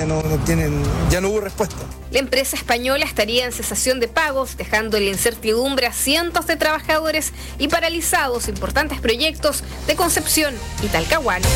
ya no hubo respuesta. La empresa española estaría en cesación de pagos, dejando en la incertidumbre a cientos de trabajadores y paralizados importantes proyectos de Concepción y Talcahuano.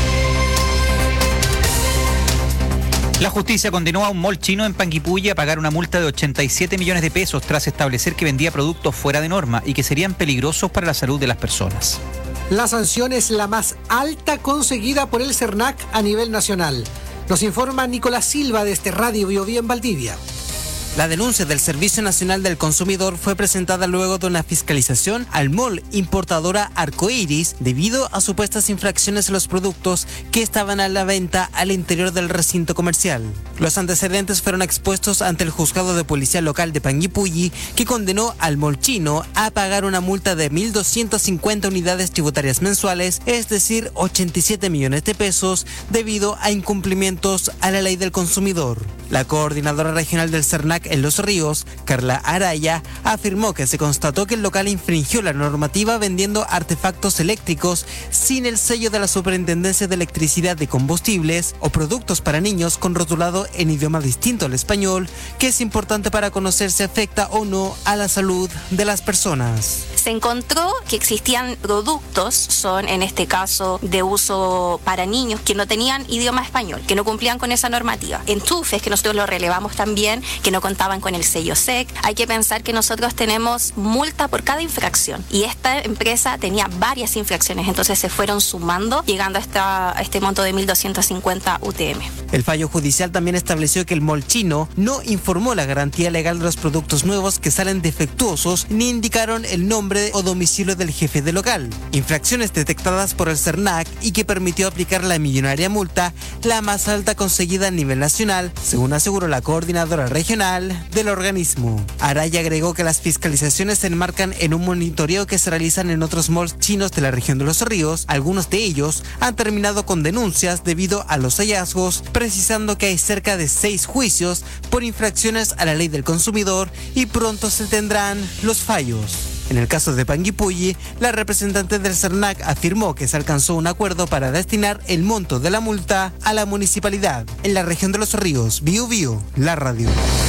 La justicia condenó a un mall chino en Panguipulli a pagar una multa de 87 millones de pesos tras establecer que vendía productos fuera de norma y que serían peligrosos para la salud de las personas. La sanción es la más alta conseguida por el SERNAC a nivel nacional. Nos informa Nicolás Silva desde Radio Biobío en Valdivia. La denuncia del Servicio Nacional del Consumidor fue presentada luego de una fiscalización al mall importadora Arcoiris debido a supuestas infracciones en los productos que estaban a la venta al interior del recinto comercial. Los antecedentes fueron expuestos ante el juzgado de policía local de Panguipulli, que condenó al mall chino a pagar una multa de 1.250 unidades tributarias mensuales, es decir, 87 millones de pesos, debido a incumplimientos a la ley del consumidor. La coordinadora regional del SERNAC en Los Ríos, Carla Araya, afirmó que se constató que el local infringió la normativa vendiendo artefactos eléctricos sin el sello de la Superintendencia de Electricidad de Combustibles o productos para niños con rotulado en idioma distinto al español, que es importante para conocer si afecta o no a la salud de las personas. Se encontró que existían productos, son en este caso de uso para niños, que no tenían idioma español, que no cumplían con esa normativa. Enchufes, que nosotros lo relevamos también, que no contaban con el sello SEC. Hay que pensar que nosotros tenemos multa por cada infracción y esta empresa tenía varias infracciones, entonces se fueron sumando, llegando a este monto de 1.250 UTM. El fallo judicial también estableció que el mall chino no informó la garantía legal de los productos nuevos que salen defectuosos ni indicaron el nombre o domicilio del jefe de local. Infracciones detectadas por el SERNAC y que permitió aplicar la millonaria multa, la más alta conseguida a nivel nacional, según aseguró la coordinadora regional del organismo. Araya agregó que las fiscalizaciones se enmarcan en un monitoreo que se realizan en otros malls chinos de la región de Los Ríos. Algunos de ellos han terminado con denuncias debido a los hallazgos, precisando que hay cerca de 6 juicios por infracciones a la ley del consumidor y pronto se tendrán los fallos. En el caso de Panguipulli, la representante del SERNAC afirmó que se alcanzó un acuerdo para destinar el monto de la multa a la municipalidad. En la región de Los Ríos, Biobío, la radio.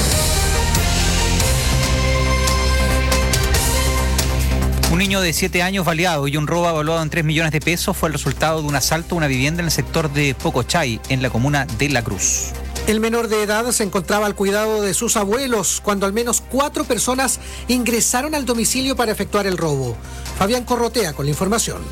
Un niño de 7 años baleado y un robo evaluado en 3 millones de pesos fue el resultado de un asalto a una vivienda en el sector de Pocochay, en la comuna de La Cruz. El menor de edad se encontraba al cuidado de sus abuelos cuando al menos 4 personas ingresaron al domicilio para efectuar el robo. Fabián Corrotea con la información.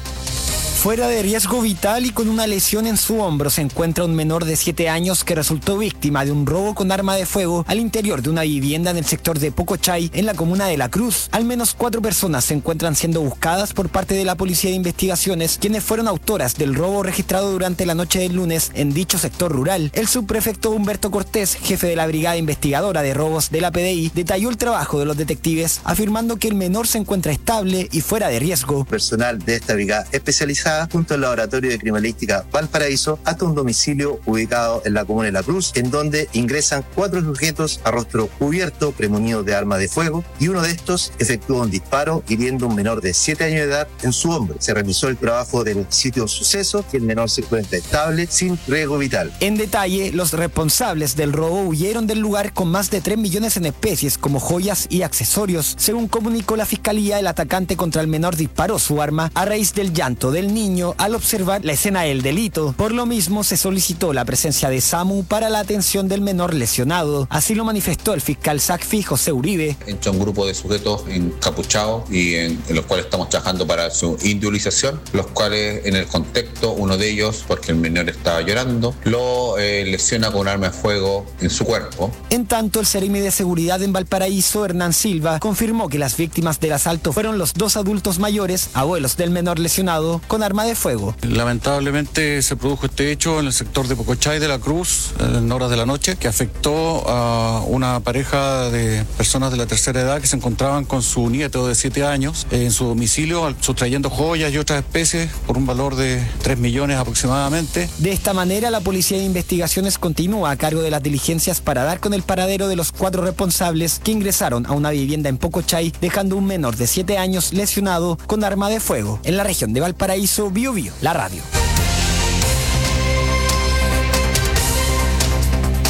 Fuera de riesgo vital y con una lesión en su hombro se encuentra un menor de 7 años que resultó víctima de un robo con arma de fuego al interior de una vivienda en el sector de Pocochay, en la comuna de La Cruz. Al menos 4 personas se encuentran siendo buscadas por parte de la Policía de Investigaciones, quienes fueron autoras del robo registrado durante la noche del lunes en dicho sector rural. El subprefecto Humberto Cortés, jefe de la Brigada Investigadora de Robos de la PDI, detalló el trabajo de los detectives, afirmando que el menor se encuentra estable y fuera de riesgo. Personal de esta brigada especializada junto al Laboratorio de Criminalística Valparaíso hasta un domicilio ubicado en la comuna de La Cruz, en donde ingresan 4 sujetos a rostro cubierto, premunidos de arma de fuego, y uno de estos efectuó un disparo hiriendo a un menor de 7 años de edad en su hombro. Se realizó el trabajo del sitio suceso y el menor se encuentra estable, sin riesgo vital. En detalle, los responsables del robo huyeron del lugar con más de 3 millones en especies como joyas y accesorios. Según comunicó la Fiscalía, el atacante contra el menor disparó su arma a raíz del llanto del niño al observar la escena del delito. Por lo mismo, se solicitó la presencia de SAMU para la atención del menor lesionado. Así lo manifestó el fiscal SACFI, José Uribe. Entre un grupo de sujetos encapuchados y en los cuales estamos trabajando para su individualización, los cuales en el contexto, uno de ellos, porque el menor estaba llorando, lo lesiona con un arma de fuego en su cuerpo. En tanto, el Seremi de Seguridad en Valparaíso, Hernán Silva, confirmó que las víctimas del asalto fueron los 2 adultos mayores, abuelos del menor lesionado, con arma de fuego. Lamentablemente se produjo este hecho en el sector de Pocochay de La Cruz en horas de la noche, que afectó a una pareja de personas de la tercera edad que se encontraban con su nieto de 7 años en su domicilio, sustrayendo joyas y otras especies por un valor de 3 millones aproximadamente. De esta manera, la Policía de Investigaciones continúa a cargo de las diligencias para dar con el paradero de los 4 responsables que ingresaron a una vivienda en Pocochay, dejando un menor de 7 años lesionado con arma de fuego. En la región de Valparaíso, Biobío, la radio.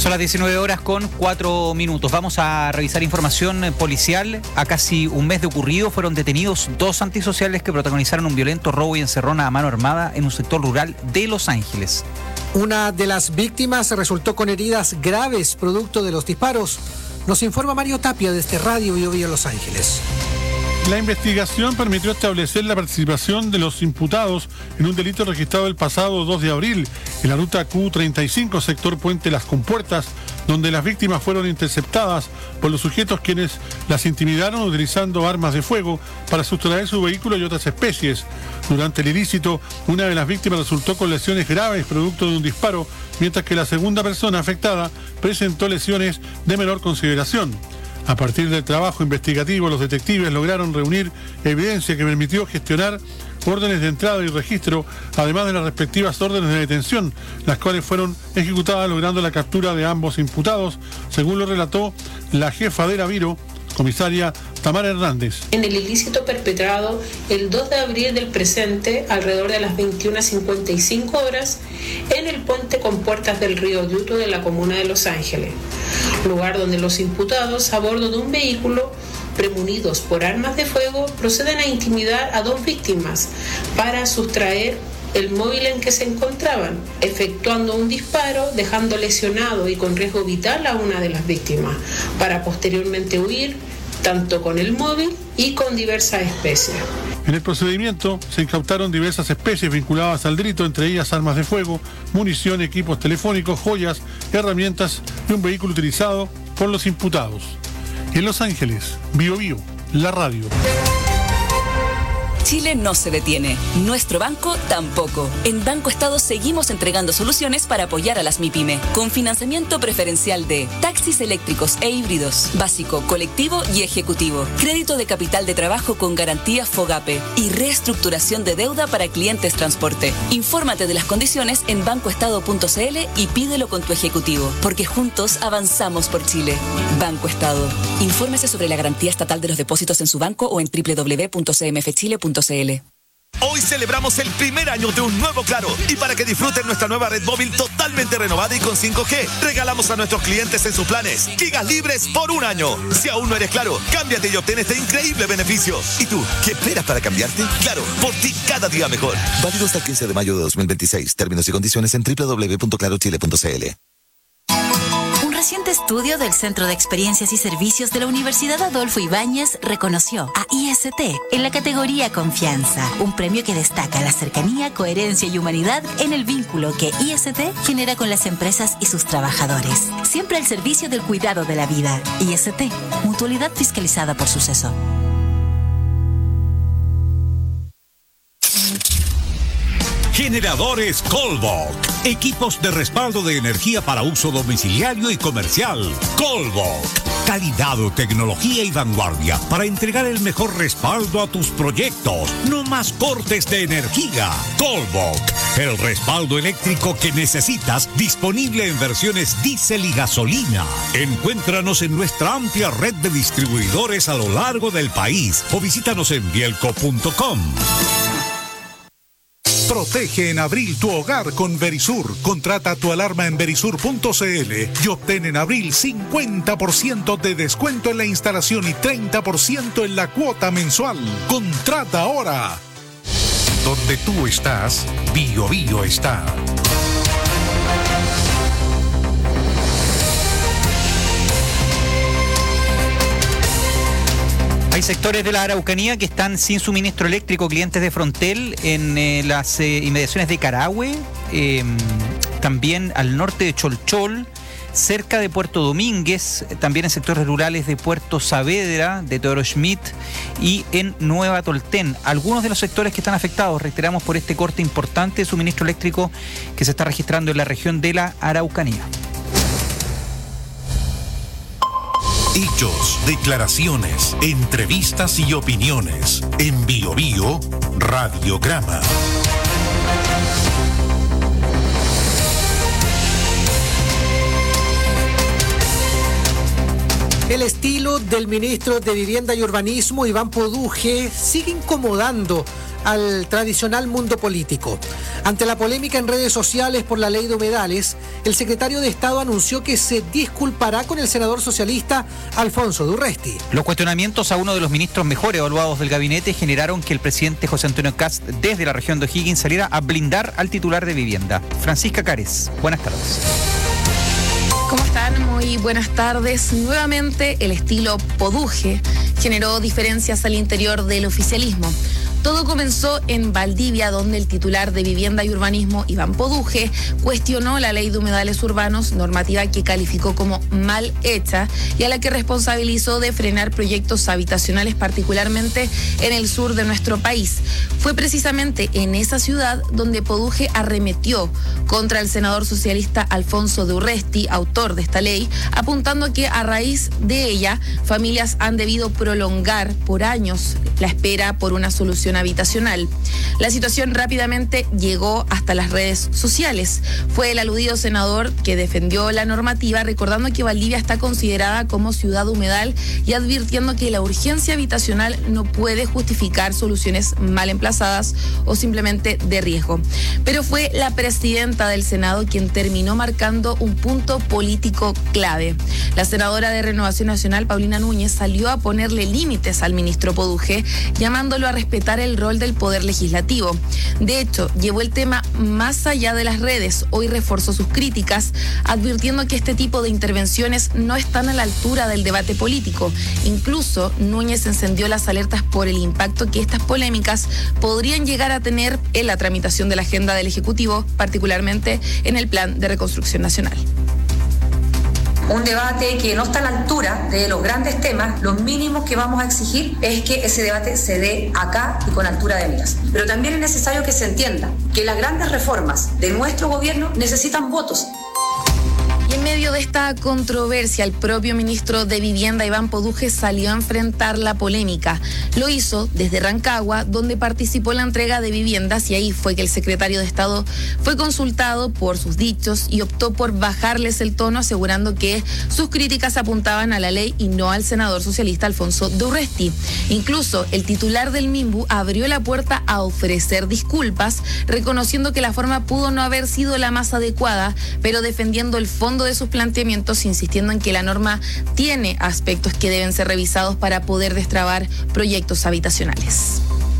Son las 19:04. Vamos a revisar información policial. A casi un mes de ocurrido fueron detenidos 2 antisociales que protagonizaron un violento robo y encerrón a mano armada en un sector rural de Los Ángeles. Una de las víctimas resultó con heridas graves producto de los disparos. Nos informa Mario Tapia desde Radio Bio Bio Los Ángeles. La investigación permitió establecer la participación de los imputados en un delito registrado el pasado 2 de abril en la ruta Q35, sector Puente Las Compuertas, donde las víctimas fueron interceptadas por los sujetos quienes las intimidaron utilizando armas de fuego para sustraer su vehículo y otras especies. Durante el ilícito, una de las víctimas resultó con lesiones graves producto de un disparo, mientras que la segunda persona afectada presentó lesiones de menor consideración. A partir del trabajo investigativo, los detectives lograron reunir evidencia que permitió gestionar órdenes de entrada y registro, además de las respectivas órdenes de detención, las cuales fueron ejecutadas logrando la captura de ambos imputados, según lo relató la jefa de la Viro, comisaria Tamara Hernández. En el ilícito perpetrado el 2 de abril del presente, alrededor de las 21:55 horas, en el puente Compuertas del río Yuto de la comuna de Los Ángeles, lugar donde los imputados a bordo de un vehículo premunidos por armas de fuego proceden a intimidar a 2 víctimas para sustraer el móvil en que se encontraban, efectuando un disparo, dejando lesionado y con riesgo vital a una de las víctimas, para posteriormente huir tanto con el móvil y con diversas especies. En el procedimiento se incautaron diversas especies vinculadas al delito, entre ellas armas de fuego, munición, equipos telefónicos, joyas, herramientas y un vehículo utilizado por los imputados. En Los Ángeles, Bio Bio, la radio. Chile no se detiene, nuestro banco tampoco. En Banco Estado seguimos entregando soluciones para apoyar a las MIPYME, con financiamiento preferencial de taxis eléctricos e híbridos, básico, colectivo y ejecutivo, crédito de capital de trabajo con garantía FOGAPE y reestructuración de deuda para clientes transporte. Infórmate de las condiciones en bancoestado.cl y pídelo con tu ejecutivo, porque juntos avanzamos por Chile. Banco Estado. Infórmese sobre la garantía estatal de los depósitos en su banco o en www.cmfchile.cl. Hoy celebramos el primer año de un nuevo Claro, y para que disfruten nuestra nueva red móvil totalmente renovada y con 5G, regalamos a nuestros clientes en sus planes gigas libres por 1 año. Si aún no eres Claro, cámbiate y obtén este increíble beneficio. ¿Y tú, qué esperas para cambiarte? Claro, por ti cada día mejor. Válido hasta el 15 de mayo de 2026. Términos y condiciones en www.clarochile.cl. Un reciente estudio del Centro de Experiencias y Servicios de la Universidad Adolfo Ibáñez reconoció a IST en la categoría Confianza, un premio que destaca la cercanía, coherencia y humanidad en el vínculo que IST genera con las empresas y sus trabajadores. Siempre al servicio del cuidado de la vida. IST, mutualidad fiscalizada por Suceso. Generadores Colbok. Equipos de respaldo de energía para uso domiciliario y comercial. Colbok. Calidad, tecnología y vanguardia para entregar el mejor respaldo a tus proyectos. No más cortes de energía. Colbok. El respaldo eléctrico que necesitas, disponible en versiones diésel y gasolina. Encuéntranos en nuestra amplia red de distribuidores a lo largo del país o visítanos en bielco.com. Protege en abril tu hogar con Verisur. Contrata tu alarma en verisur.cl y obtén en abril 50% de descuento en la instalación y 30% en la cuota mensual. Contrata ahora. Donde tú estás, Bio Bio está. Hay sectores de la Araucanía que están sin suministro eléctrico, clientes de Frontel en las inmediaciones de Carahue, también al norte de Cholchol, cerca de Puerto Domínguez, también en sectores rurales de Puerto Saavedra, de Teodoro Schmidt y en Nueva Tolten. Algunos de los sectores que están afectados, reiteramos, por este corte importante de suministro eléctrico que se está registrando en la región de la Araucanía. Hechos, declaraciones, entrevistas y opiniones. En Bio Bio, Radiograma. El estilo del ministro de Vivienda y Urbanismo, Iván Poduje, sigue incomodando al tradicional mundo político. Ante la polémica en redes sociales por la ley de humedales, el secretario de Estado anunció que se disculpará con el senador socialista Alfonso de Urresti. Los cuestionamientos a uno de los ministros mejor evaluados del gabinete generaron que el presidente José Antonio Kast, desde la región de O'Higgins, saliera a blindar al titular de Vivienda. Francisca Cares, buenas tardes. ¿Cómo están? Muy buenas tardes. Nuevamente, el estilo Poduje generó diferencias al interior del oficialismo. Todo comenzó en Valdivia, donde el titular de Vivienda y Urbanismo, Iván Poduje, cuestionó la ley de humedales urbanos, normativa que calificó como mal hecha y a la que responsabilizó de frenar proyectos habitacionales, particularmente en el sur de nuestro país. Fue precisamente en esa ciudad donde Poduje arremetió contra el senador socialista Alfonso de Urresti, autor de esta ley, apuntando a que a raíz de ella, familias han debido prolongar por años la espera por una solución habitacional. La situación rápidamente llegó hasta las redes sociales. Fue el aludido senador que defendió la normativa, recordando que Valdivia está considerada como ciudad humedal y advirtiendo que la urgencia habitacional no puede justificar soluciones mal emplazadas o simplemente de riesgo. Pero fue la presidenta del Senado quien terminó marcando un punto político clave. La senadora de Renovación Nacional, Paulina Núñez, salió a ponerle límites al ministro Poduje, llamándolo a respetar el rol del Poder Legislativo. De hecho, llevó el tema más allá de las redes. Hoy reforzó sus críticas, advirtiendo que este tipo de intervenciones no están a la altura del debate político. Incluso, Núñez encendió las alertas por el impacto que estas polémicas podrían llegar a tener en la tramitación de la agenda del Ejecutivo, particularmente en el Plan de Reconstrucción Nacional. Un debate que no está a la altura de los grandes temas. Lo mínimo que vamos a exigir es que ese debate se dé acá y con altura de miras. Pero también es necesario que se entienda que las grandes reformas de nuestro gobierno necesitan votos. En medio de esta controversia, el propio ministro de Vivienda, Iván Poduje, salió a enfrentar la polémica. Lo hizo desde Rancagua, donde participó en la entrega de viviendas, y ahí fue que el secretario de Estado fue consultado por sus dichos y optó por bajarles el tono, asegurando que sus críticas apuntaban a la ley y no al senador socialista Alfonso de Urresti. Incluso el titular del MIMBU abrió la puerta a ofrecer disculpas, reconociendo que la forma pudo no haber sido la más adecuada, pero defendiendo el fondo de sus planteamientos, insistiendo en que la norma tiene aspectos que deben ser revisados para poder destrabar proyectos habitacionales.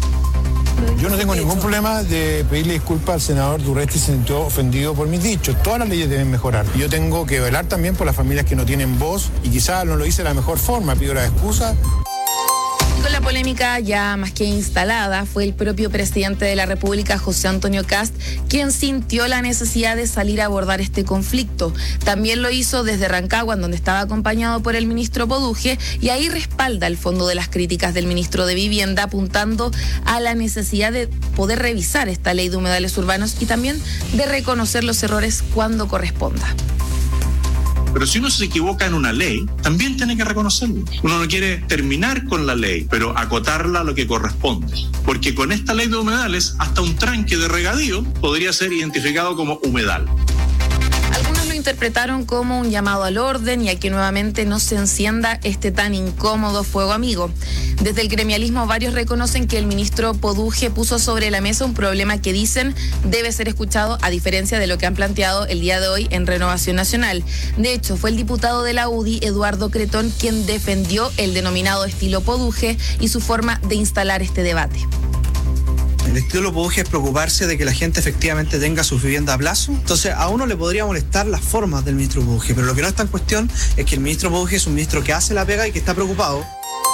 Yo no tengo ningún problema de pedirle disculpas al senador Urresti si se sintió ofendido por mis dichos. Todas las leyes deben mejorar. Yo tengo que velar también por las familias que no tienen voz y quizás no lo hice de la mejor forma. Pido la excusa. Con la polémica ya más que instalada, fue el propio presidente de la República, José Antonio Kast, quien sintió la necesidad de salir a abordar este conflicto. También lo hizo desde Rancagua, donde estaba acompañado por el ministro Poduje, y ahí respalda el fondo de las críticas del ministro de Vivienda, apuntando a la necesidad de poder revisar esta ley de humedales urbanos y también de reconocer los errores cuando corresponda. Pero si uno se equivoca en una ley, también tiene que reconocerlo. Uno no quiere terminar con la ley, pero acotarla a lo que corresponde. Porque con esta ley de humedales, hasta un tranque de regadío podría ser identificado como humedal. Algunos lo interpretaron como un llamado al orden y a que nuevamente no se encienda este tan incómodo fuego amigo. Desde el gremialismo, varios reconocen que el ministro Poduje puso sobre la mesa un problema que dicen debe ser escuchado, a diferencia de lo que han planteado el día de hoy en Renovación Nacional. De hecho, fue el diputado de la UDI, Eduardo Cretón, quien defendió el denominado estilo Poduje y su forma de instalar este debate. El estilo Poduje es preocuparse de que la gente efectivamente tenga su vivienda a plazo. Entonces, a uno le podría molestar las formas del ministro Poduje, pero lo que no está en cuestión es que el ministro Poduje es un ministro que hace la pega y que está preocupado.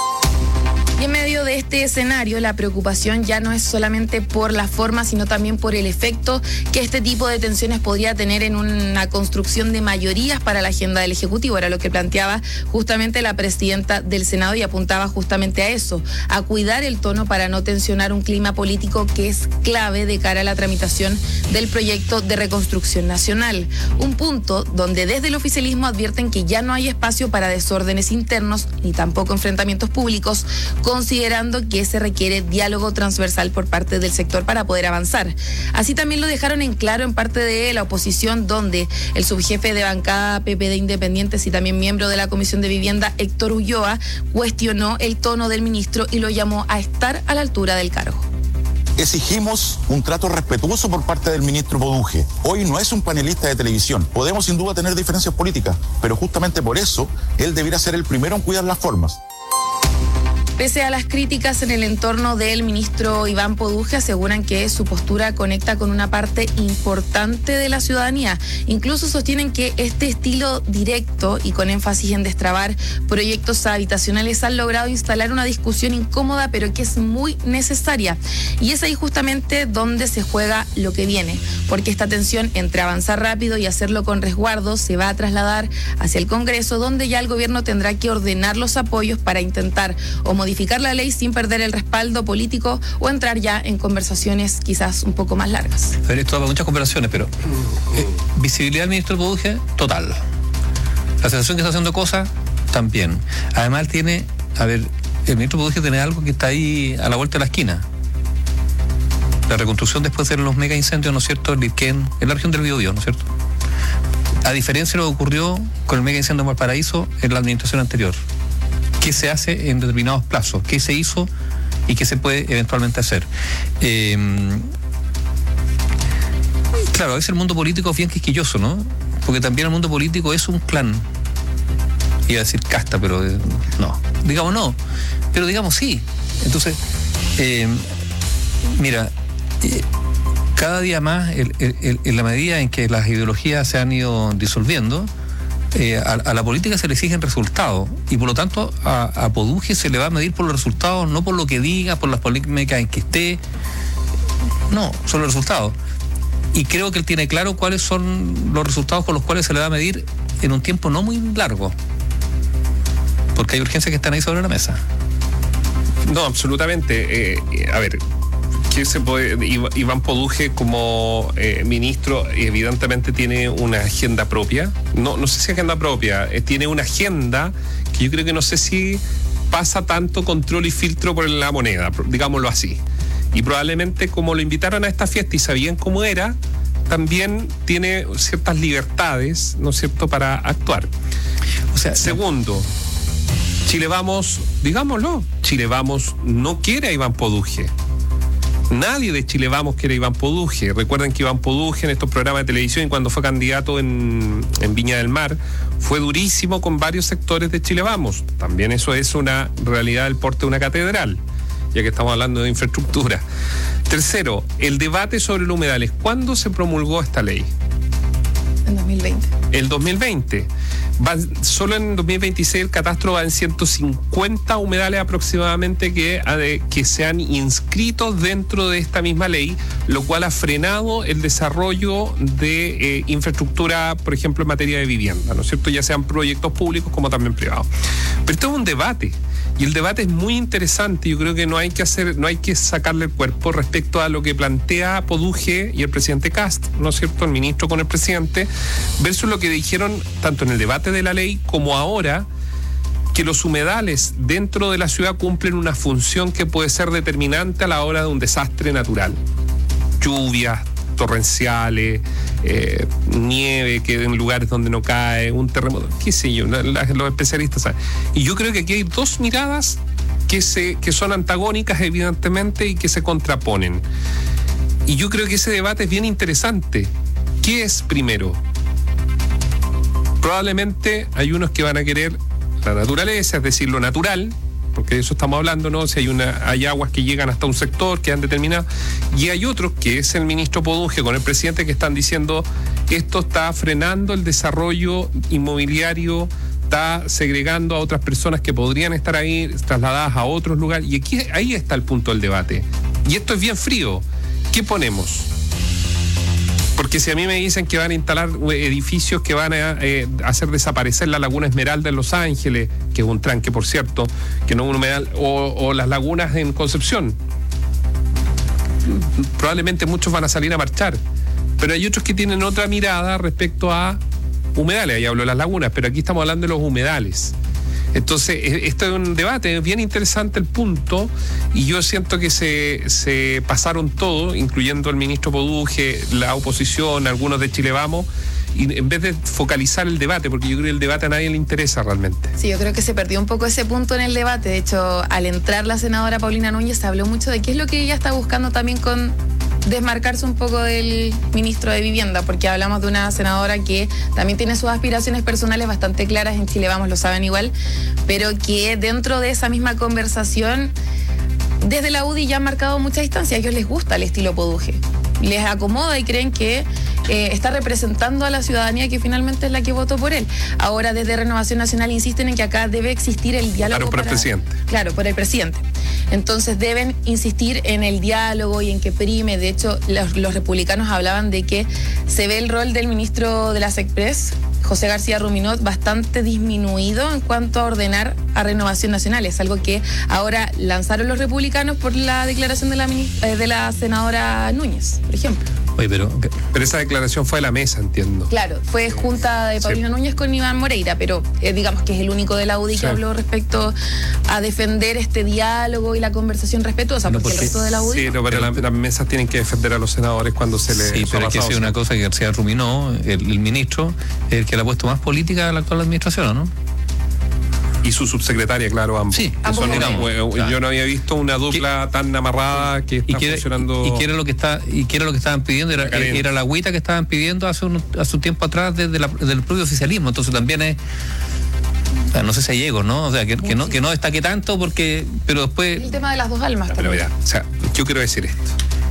Y en medio de este escenario, la preocupación ya no es solamente por la forma, sino también por el efecto que este tipo de tensiones podría tener en una construcción de mayorías para la agenda del Ejecutivo. Era lo que planteaba justamente la presidenta del Senado y apuntaba justamente a eso, a cuidar el tono para no tensionar un clima político que es clave de cara a la tramitación del proyecto de reconstrucción nacional. Un punto donde desde el oficialismo advierten que ya no hay espacio para desórdenes internos ni tampoco enfrentamientos públicos considerando que se requiere diálogo transversal por parte del sector para poder avanzar. Así también lo dejaron en claro en parte de la oposición, donde el subjefe de bancada PPD Independientes y también miembro de la Comisión de Vivienda, Héctor Ulloa, cuestionó el tono del ministro y lo llamó a estar a la altura del cargo. Exigimos un trato respetuoso por parte del ministro Poduje. Hoy no es un panelista de televisión. Podemos sin duda tener diferencias políticas, pero justamente por eso él debiera ser el primero en cuidar las formas. Pese a las críticas en el entorno del ministro Iván Poduje, aseguran que su postura conecta con una parte importante de la ciudadanía. Incluso sostienen que este estilo directo y con énfasis en destrabar proyectos habitacionales han logrado instalar una discusión incómoda, pero que es muy necesaria. Y es ahí justamente donde se juega lo que viene, porque esta tensión entre avanzar rápido y hacerlo con resguardo se va a trasladar hacia el Congreso, donde ya el gobierno tendrá que ordenar los apoyos para intentar o modificar la ley sin perder el respaldo político o entrar ya en conversaciones quizás un poco más largas. Esto da muchas conversaciones, pero visibilidad del ministro Poduje, total. La sensación que está haciendo cosas, también. Además el ministro Poduje tiene algo que está ahí a la vuelta de la esquina. La reconstrucción después de los mega incendios, ¿no es cierto?, en la región del Biobío, ¿no es cierto? A diferencia de lo que ocurrió con el mega incendio en Valparaíso en la administración anterior. ¿Qué se hace en determinados plazos? ¿Qué se hizo y qué se puede eventualmente hacer? Claro, a veces el mundo político es bien quisquilloso, ¿no? Porque también el mundo político es un clan. Iba a decir casta, pero no. Digamos no, pero digamos sí. Entonces, mira, cada día más, en la medida en que las ideologías se han ido disolviendo, a la política se le exigen resultados y por lo tanto a Poduje se le va a medir por los resultados, no por lo que diga, por las polémicas en que esté, no, son los resultados. Y creo que él tiene claro cuáles son los resultados con los cuales se le va a medir en un tiempo no muy largo, porque hay urgencias que están ahí sobre la mesa. No, absolutamente. A ver, ¿qué se puede? Iván Poduje como ministro evidentemente tiene una agenda propia. No sé si agenda propia, tiene una agenda que yo creo que no sé si pasa tanto control y filtro por la moneda, digámoslo así. Y probablemente como lo invitaron a esta fiesta y sabían cómo era, también tiene ciertas libertades, ¿no es cierto?, para actuar. O sea, segundo, Chile Vamos, digámoslo, Chile Vamos no quiere a Iván Poduje. Nadie de Chile Vamos quiere a Iván Poduje. Recuerden que Iván Poduje en estos programas de televisión, cuando fue candidato en Viña del Mar, fue durísimo con varios sectores de Chile Vamos. También eso es una realidad del porte de una catedral, ya que estamos hablando de infraestructura. Tercero, el debate sobre los humedales. ¿Cuándo se promulgó esta ley? En 2020. El 2020. Solo en 2026 el catastro va en 150 humedales aproximadamente que se han inscrito dentro de esta misma ley, lo cual ha frenado el desarrollo de infraestructura, por ejemplo, en materia de vivienda, ¿no es cierto? Ya sean proyectos públicos como también privados. Pero esto es un debate. Y el debate es muy interesante. Yo creo que no hay que sacarle el cuerpo respecto a lo que plantea Poduje y el presidente Kast, ¿no es cierto?, el ministro con el presidente, versus lo que dijeron tanto en el debate de la ley como ahora, que los humedales dentro de la ciudad cumplen una función que puede ser determinante a la hora de un desastre natural. Lluvias torrenciales, nieve que en lugares donde no cae, un terremoto, qué sé yo, los especialistas saben. Y yo creo que aquí hay dos miradas que son antagónicas evidentemente y que se contraponen. Y yo creo que ese debate es bien interesante. ¿Qué es primero? Probablemente hay unos que van a querer la naturaleza, es decir, lo natural, porque de eso estamos hablando, ¿no? Si hay aguas que llegan hasta un sector, que han determinado, y hay otros, que es el ministro Poduje con el presidente, que están diciendo esto está frenando el desarrollo inmobiliario, está segregando a otras personas que podrían estar ahí trasladadas a otros lugares, y ahí está el punto del debate. Y esto es bien frío. ¿Qué ponemos? Porque si a mí me dicen que van a instalar edificios que van a hacer desaparecer la Laguna Esmeralda en Los Ángeles, que es un tranque, por cierto, que no es un humedal, o las lagunas en Concepción, probablemente muchos van a salir a marchar. Pero hay otros que tienen otra mirada respecto a humedales. Ahí hablo de las lagunas, pero aquí estamos hablando de los humedales. Entonces, esto es un debate bien interesante el punto, y yo siento que se pasaron todo, incluyendo el ministro Poduje, la oposición, algunos de Chile Vamos, y en vez de focalizar el debate, porque yo creo que el debate a nadie le interesa realmente. Sí, yo creo que se perdió un poco ese punto en el debate. De hecho, al entrar la senadora Paulina Núñez, se habló mucho de qué es lo que ella está buscando también con desmarcarse un poco del ministro de Vivienda, porque hablamos de una senadora que también tiene sus aspiraciones personales bastante claras, en Chile Vamos lo saben igual, pero que dentro de esa misma conversación, desde la UDI ya han marcado mucha distancia. A ellos les gusta el estilo Poduje, les acomoda y creen que está representando a la ciudadanía, que finalmente es la que votó por él. Ahora, desde Renovación Nacional insisten en que acá debe existir el diálogo. Claro, por el presidente. Claro, por el presidente. Entonces deben insistir en el diálogo y en que prime. De hecho, los republicanos hablaban de que se ve el rol del ministro de las Express, José García Ruminot, bastante disminuido en cuanto a ordenar a Renovación Nacional. Es algo que ahora lanzaron los republicanos por la declaración de la senadora Núñez, por ejemplo. Oye, pero esa declaración fue de la mesa, entiendo. Claro, fue junta de Paulina Núñez con Iván Moreira, pero digamos que es el único de la UDI que habló respecto a defender este diálogo y la conversación respetuosa, porque el resto de la UDI... Sí, no, pero las mesas tienen que defender a los senadores cuando se les... Sí, pero hay que decir una cosa, que García Ruminó, el ministro, el que le ha puesto más política a la actual administración, ¿no? Y su subsecretaria, claro, ambos. Sí, eso yo no había visto una dupla tan amarrada que está funcionando. ¿Y qué era lo que estaban pidiendo? Era la agüita que estaban pidiendo hace un tiempo atrás del propio oficialismo. Entonces también es, no sé si hay ego, ¿no? O sea, que no destaque tanto, pero después... El tema de las dos almas. No, pero mira, o sea, yo quiero decir esto.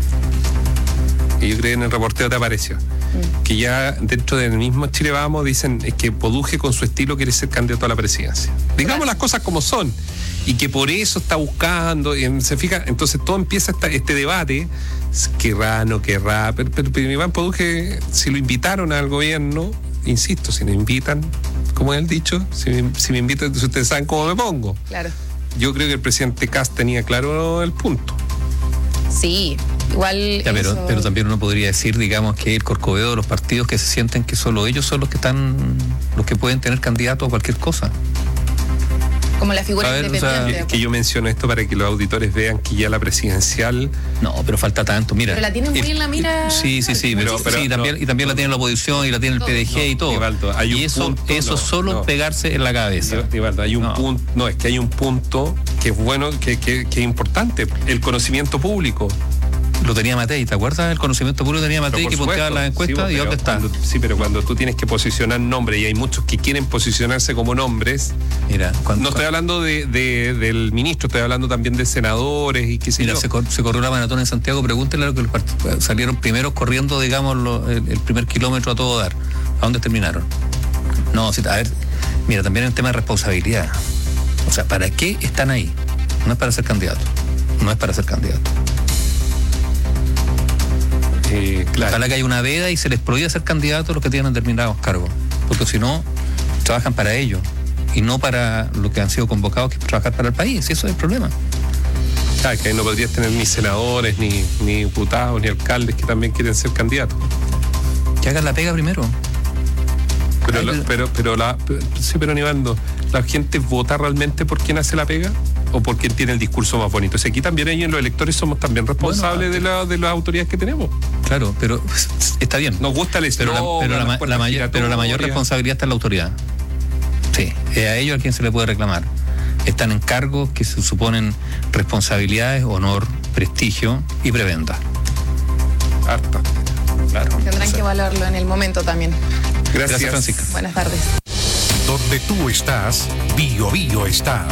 Y yo creo que en el reporteo te apareció. Que ya dentro del mismo Chile Vamos dicen que Poduje con su estilo quiere ser candidato a la presidencia. Digamos las cosas como son. Y que por eso está buscando, se fija, entonces todo empieza este debate, querrá, no querrá, pero Iván Poduje, si lo invitaron al gobierno, insisto, si lo invitan, como él dicho, si me invitan, ustedes saben cómo me pongo. Claro. Yo creo que el presidente Kast tenía claro el punto. Sí, igual... Ya, pero también uno podría decir, digamos, que el Corcovedo de los partidos que se sienten que solo ellos son los que pueden tener candidato a cualquier cosa. Como la figura independiente. O sea, que yo menciono esto para que los auditores vean que ya la presidencial... No, pero falta tanto, mira. Pero la tienen muy en la mira... Sí, pero también la tiene la oposición y la tiene el PDG y todo. Divaldo, y eso solo pegarse en la cabeza. Divaldo, hay un punto, no, es que hay un punto que es bueno, que es importante, el conocimiento público. Lo tenía Matei, ¿te acuerdas? El conocimiento público tenía Matei, que punteaba las encuestas, sí, ¿y dónde está? Pero cuando tú tienes que posicionar nombres, y hay muchos que quieren posicionarse como nombres, mira, no estoy hablando del ministro, estoy hablando también de senadores y qué sé yo. Se corrió la maratón en Santiago, pregúntenle a los que salieron primeros corriendo, digamos, el primer kilómetro a todo dar. ¿A dónde terminaron? No, a ver, mira, también es un tema de responsabilidad. O sea, ¿para qué están ahí? No es para ser candidato. Claro. Ojalá que haya una veda y se les prohíba ser candidatos los que tienen determinados cargos, porque si no, trabajan para ellos y no para lo que han sido convocados, que es trabajar para el país. Y eso es el problema. Claro, que ahí no podrías tener ni senadores, ni diputados, ni alcaldes que también quieren ser candidatos. Que hagan la pega primero. Pero Nivaldo, ¿la gente vota realmente por quién hace la pega? ¿O por quién tiene el discurso más bonito? O sea, aquí también ellos, los electores, somos también responsables de las autoridades que tenemos. Claro, pero está bien. Nos gusta el eslogan, pero la mayor responsabilidad está en la autoridad. Sí, es a ellos a quien se le puede reclamar. Están en cargos que se suponen responsabilidades, honor, prestigio y prebenda. Harta. Claro. Tendrán que evaluarlo en el momento también. Gracias, Francisca. Buenas tardes. Donde tú estás, Bio Bio está.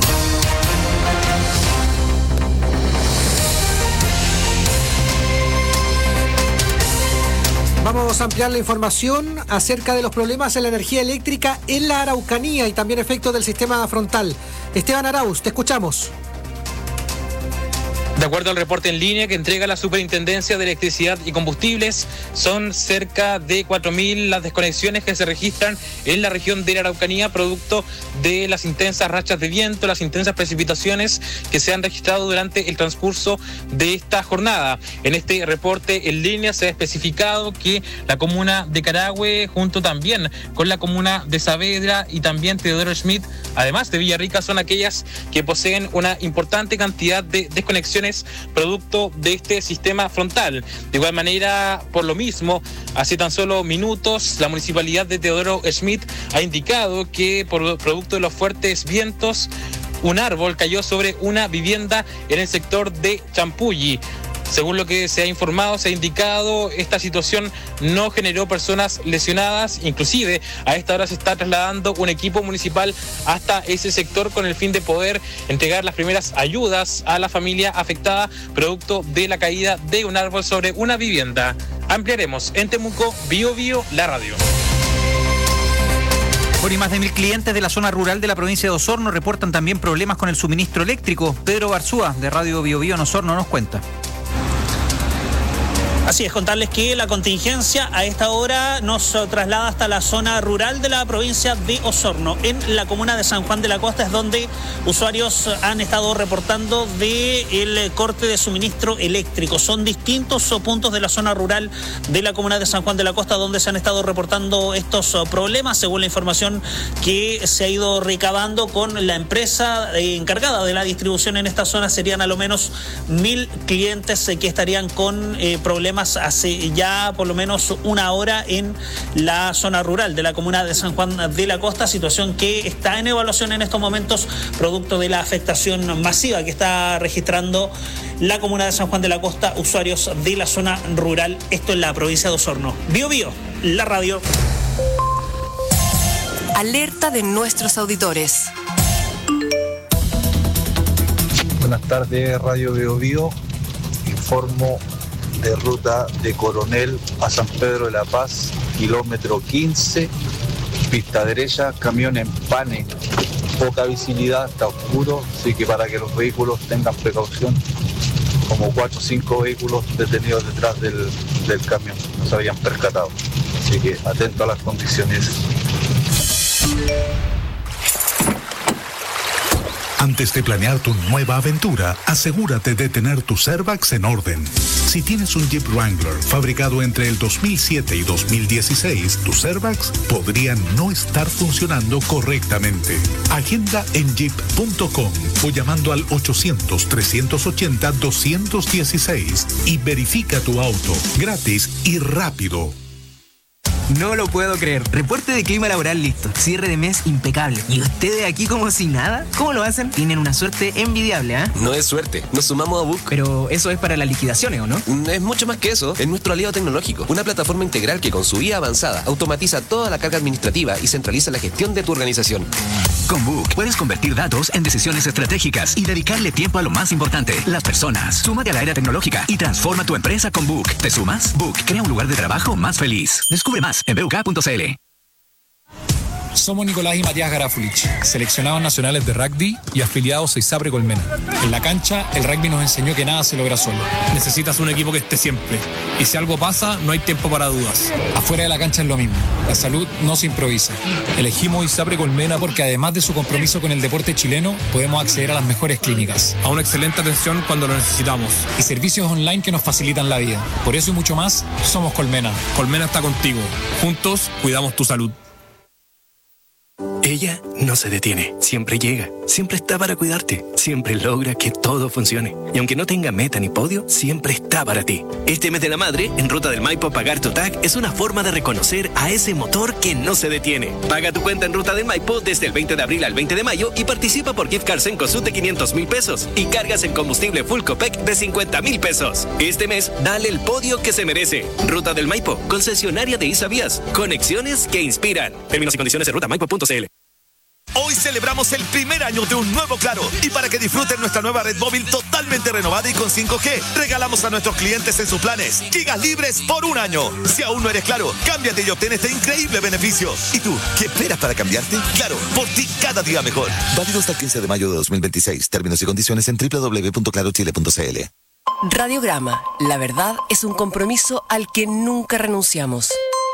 Vamos a ampliar la información acerca de los problemas en la energía eléctrica en la Araucanía y también efectos del sistema frontal. Esteban Arauz, te escuchamos. De acuerdo al reporte en línea que entrega la Superintendencia de Electricidad y Combustibles, son cerca de 4.000 las desconexiones que se registran en la región de la Araucanía, producto de las intensas rachas de viento, las intensas precipitaciones que se han registrado durante el transcurso de esta jornada. En este reporte en línea se ha especificado que la comuna de Carahue, junto también con la comuna de Saavedra y también Teodoro Schmidt, además de Villarrica, son aquellas que poseen una importante cantidad de desconexiones producto de este sistema frontal. De igual manera, por lo mismo, hace tan solo minutos, la municipalidad de Teodoro Schmidt ha indicado que por producto de los fuertes vientos, un árbol cayó sobre una vivienda en el sector de Champulli. Según lo que se ha informado, se ha indicado, esta situación no generó personas lesionadas. Inclusive, a esta hora se está trasladando un equipo municipal hasta ese sector con el fin de poder entregar las primeras ayudas a la familia afectada producto de la caída de un árbol sobre una vivienda. Ampliaremos en Temuco, Bio Bio, la radio. Bueno, y más de 1.000 clientes de la zona rural de la provincia de Osorno reportan también problemas con el suministro eléctrico. Pedro Barzúa, de Radio Bio Bio en Osorno, nos cuenta. Así es, contarles que la contingencia a esta hora nos traslada hasta la zona rural de la provincia de Osorno. En la comuna de San Juan de la Costa es donde usuarios han estado reportando del corte de suministro eléctrico. Son distintos puntos de la zona rural de la comuna de San Juan de la Costa donde se han estado reportando estos problemas, según la información que se ha ido recabando con la empresa encargada de la distribución en esta zona. Serían a lo menos 1.000 clientes que estarían con problemas hace ya por lo menos una hora en la zona rural de la comuna de San Juan de la Costa, situación que está en evaluación en estos momentos producto de la afectación masiva que está registrando la comuna de San Juan de la Costa, usuarios de la zona rural, esto en la provincia de Osorno. Bio Bio, la radio. Alerta de nuestros auditores. Buenas tardes, Radio Bio Bio. Informo de ruta de Coronel a San Pedro de la Paz, kilómetro 15, pista derecha, camión en pane, poca visibilidad, está oscuro, así que para que los vehículos tengan precaución, como 4 o 5 vehículos detenidos detrás del camión, no se habían percatado, así que atento a las condiciones. Antes de planear tu nueva aventura, asegúrate de tener tu Servax en orden. Si tienes un Jeep Wrangler fabricado entre el 2007 y 2016, tu Servax podría no estar funcionando correctamente. Agenda en jeep.com o llamando al 800-380-216 y verifica tu auto gratis y rápido. No lo puedo creer. Reporte de clima laboral listo. Cierre de mes impecable. ¿Y ustedes aquí como si nada? ¿Cómo lo hacen? Tienen una suerte envidiable, ¿eh? No es suerte. Nos sumamos a Book. Pero eso es para las liquidaciones, ¿o no? Es mucho más que eso. Es nuestro aliado tecnológico. Una plataforma integral que con su IA avanzada automatiza toda la carga administrativa y centraliza la gestión de tu organización. Con Book puedes convertir datos en decisiones estratégicas y dedicarle tiempo a lo más importante, las personas. Súmate a la era tecnológica y transforma tu empresa con Book. ¿Te sumas? Book crea un lugar de trabajo más feliz. Descubre más en buk.cl. Somos Nicolás y Matías Garafulich, seleccionados nacionales de rugby y afiliados a ISAPRE Colmena. En la cancha, el rugby nos enseñó que nada se logra solo. Necesitas un equipo que esté siempre. Y si algo pasa, no hay tiempo para dudas. Afuera de la cancha es lo mismo. La salud no se improvisa. Elegimos ISAPRE Colmena porque además de su compromiso con el deporte chileno, podemos acceder a las mejores clínicas, a una excelente atención cuando lo necesitamos y servicios online que nos facilitan la vida. Por eso y mucho más, somos Colmena. Colmena está contigo. Juntos, cuidamos tu salud. Ella no se detiene, siempre llega, siempre está para cuidarte, siempre logra que todo funcione. Y aunque no tenga meta ni podio, siempre está para ti. Este mes de la madre, en Ruta del Maipo, pagar tu TAC es una forma de reconocer a ese motor que no se detiene. Paga tu cuenta en Ruta del Maipo desde el 20 de abril al 20 de mayo y participa por gift cards en Cosut de 500,000 pesos y cargas en combustible Full Copec de 50,000 pesos. Este mes, dale el podio que se merece. Ruta del Maipo, concesionaria de Isavías. Conexiones que inspiran. Términos y condiciones en rutamaipo.cl. Hoy celebramos el primer año de un nuevo Claro. Y para que disfruten nuestra nueva red móvil totalmente renovada y con 5G, regalamos a nuestros clientes en sus planes gigas libres por un año. Si aún no eres Claro, cámbiate y obtén este increíble beneficio. ¿Y tú, qué esperas para cambiarte? Claro, por ti cada día mejor. Válido hasta el 15 de mayo de 2026. Términos y condiciones en www.clarochile.cl. Radiograma. La verdad es un compromiso al que nunca renunciamos.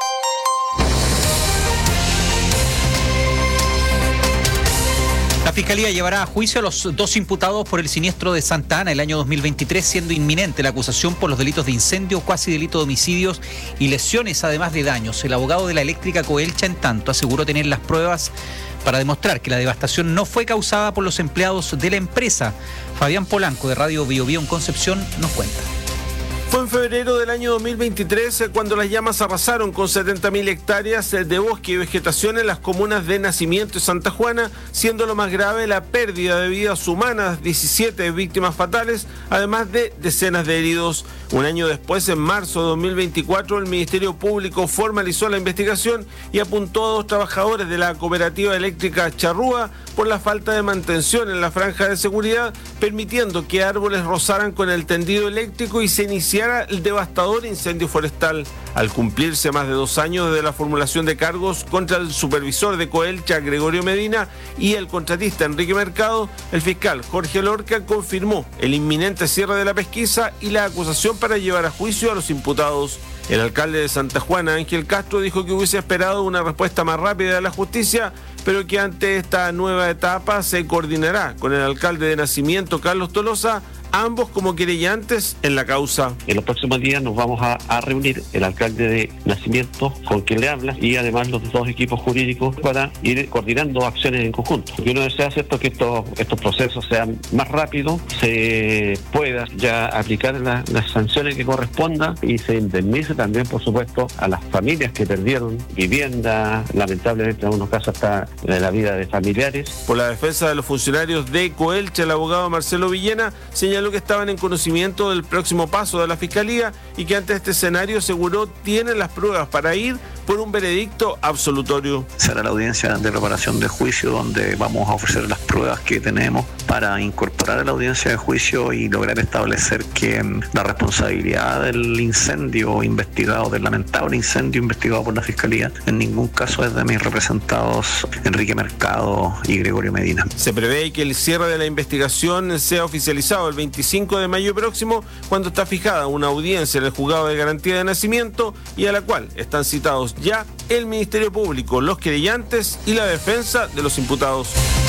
La Fiscalía llevará a juicio a los 2 imputados por el siniestro de Santa Ana el año 2023, siendo inminente la acusación por los delitos de incendio, cuasi delito de homicidios y lesiones, además de daños. El abogado de la eléctrica Coelcha, en tanto, aseguró tener las pruebas para demostrar que la devastación no fue causada por los empleados de la empresa. Fabián Polanco, de Radio Bio Bio en Concepción, nos cuenta. Fue en febrero del año 2023 cuando las llamas arrasaron con 70.000 hectáreas de bosque y vegetación en las comunas de Nacimiento y Santa Juana, siendo lo más grave la pérdida de vidas humanas, 17 víctimas fatales, además de decenas de heridos. Un año después, en marzo de 2024, el Ministerio Público formalizó la investigación y apuntó a 2 trabajadores de la cooperativa eléctrica Charrúa por la falta de mantención en la franja de seguridad, permitiendo que árboles rozaran con el tendido eléctrico y se iniciara el devastador incendio forestal. Al cumplirse más de 2 años desde la formulación de cargos contra el supervisor de Coelcha, Gregorio Medina, y el contratista Enrique Mercado, el fiscal Jorge Lorca confirmó el inminente cierre de la pesquisa y la acusación para llevar a juicio a los imputados. El alcalde de Santa Juana, Ángel Castro, dijo que hubiese esperado una respuesta más rápida de la justicia, pero que ante esta nueva etapa se coordinará con el alcalde de Nacimiento, Carlos Tolosa, ambos como querellantes en la causa. En los próximos días nos vamos a reunir el alcalde de Nacimiento, con quien le habla, y además los 2 equipos jurídicos para ir coordinando acciones en conjunto. Lo que uno desea hacer es que estos procesos sean más rápidos, se pueda ya aplicar las sanciones que correspondan y se indemnice también, por supuesto, a las familias que perdieron vivienda, lamentablemente en algunos casos hasta la vida de familiares. Por la defensa de los funcionarios de Coelcha, el abogado Marcelo Villena señaló que estaban en conocimiento del próximo paso de la Fiscalía y que ante este escenario aseguró tienen las pruebas para ir por un veredicto absolutorio. Será la audiencia de reparación de juicio donde vamos a ofrecer las pruebas que tenemos para incorporar a la audiencia de juicio y lograr establecer que la responsabilidad del incendio investigado, del lamentable incendio investigado por la Fiscalía, en ningún caso es de mis representados Enrique Mercado y Gregorio Medina. Se prevé que el cierre de la investigación sea oficializado el 25 de mayo próximo, cuando está fijada una audiencia en el Juzgado de Garantía de Nacimiento y a la cual están citados ya el Ministerio Público, los querellantes y la defensa de los imputados.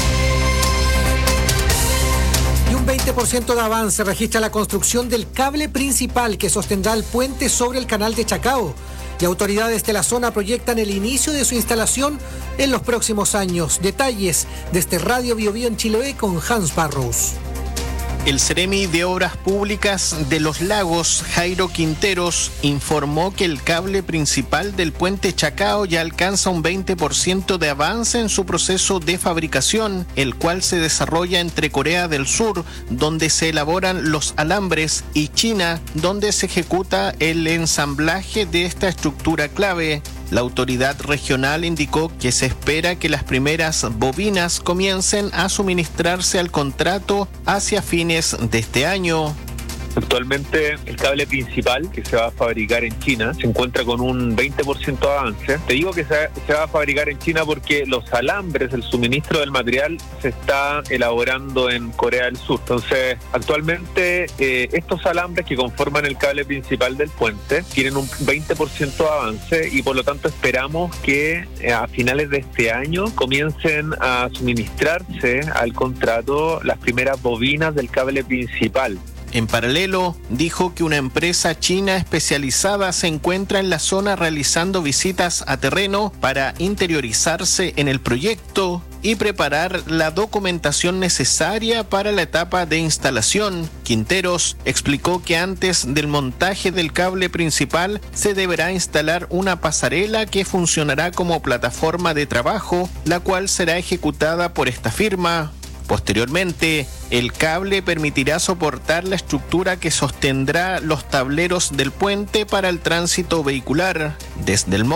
Y un 20% de avance registra la construcción del cable principal que sostendrá el puente sobre el canal de Chacao. Y autoridades de la zona proyectan el inicio de su instalación en los próximos años. Detalles desde Radio Bio Bio en Chiloé con Hans Barrows. El Ceremi de Obras Públicas de Los Lagos, Jairo Quinteros, informó que el cable principal del puente Chacao ya alcanza un 20% de avance en su proceso de fabricación, el cual se desarrolla entre Corea del Sur, donde se elaboran los alambres, y China, donde se ejecuta el ensamblaje de esta estructura clave. La autoridad regional indicó que se espera que las primeras bobinas comiencen a suministrarse al contrato hacia fines de este año. Actualmente el cable principal que se va a fabricar en China se encuentra con un 20% de avance. Te digo que se va a fabricar en China porque los alambres, el suministro del material se está elaborando en Corea del Sur. Entonces, actualmente estos alambres que conforman el cable principal del puente tienen un 20% de avance y por lo tanto esperamos que a finales de este año comiencen a suministrarse al contrato las primeras bobinas del cable principal. En paralelo, dijo que una empresa china especializada se encuentra en la zona realizando visitas a terreno para interiorizarse en el proyecto y preparar la documentación necesaria para la etapa de instalación. Quinteros explicó que antes del montaje del cable principal se deberá instalar una pasarela que funcionará como plataforma de trabajo, la cual será ejecutada por esta firma. Posteriormente, el cable permitirá soportar la estructura que sostendrá los tableros del puente para el tránsito vehicular. Desde el MOP,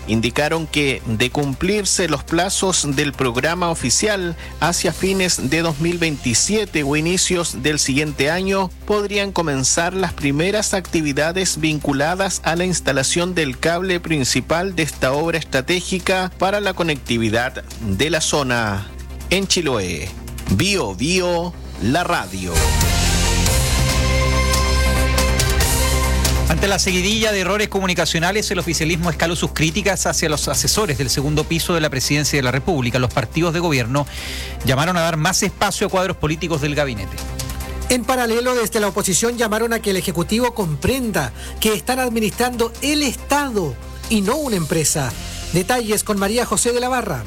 indicaron que de cumplirse los plazos del programa oficial hacia fines de 2027 o inicios del siguiente año, podrían comenzar las primeras actividades vinculadas a la instalación del cable principal de esta obra estratégica para la conectividad de la zona. En Chiloé, Bio Bio, la radio. Ante la seguidilla de errores comunicacionales, el oficialismo escaló sus críticas hacia los asesores del segundo piso de la Presidencia de la República. Los partidos de gobierno llamaron a dar más espacio a cuadros políticos del gabinete. En paralelo, desde la oposición llamaron a que el Ejecutivo comprenda que están administrando el Estado y no una empresa. Detalles con María José de la Barra.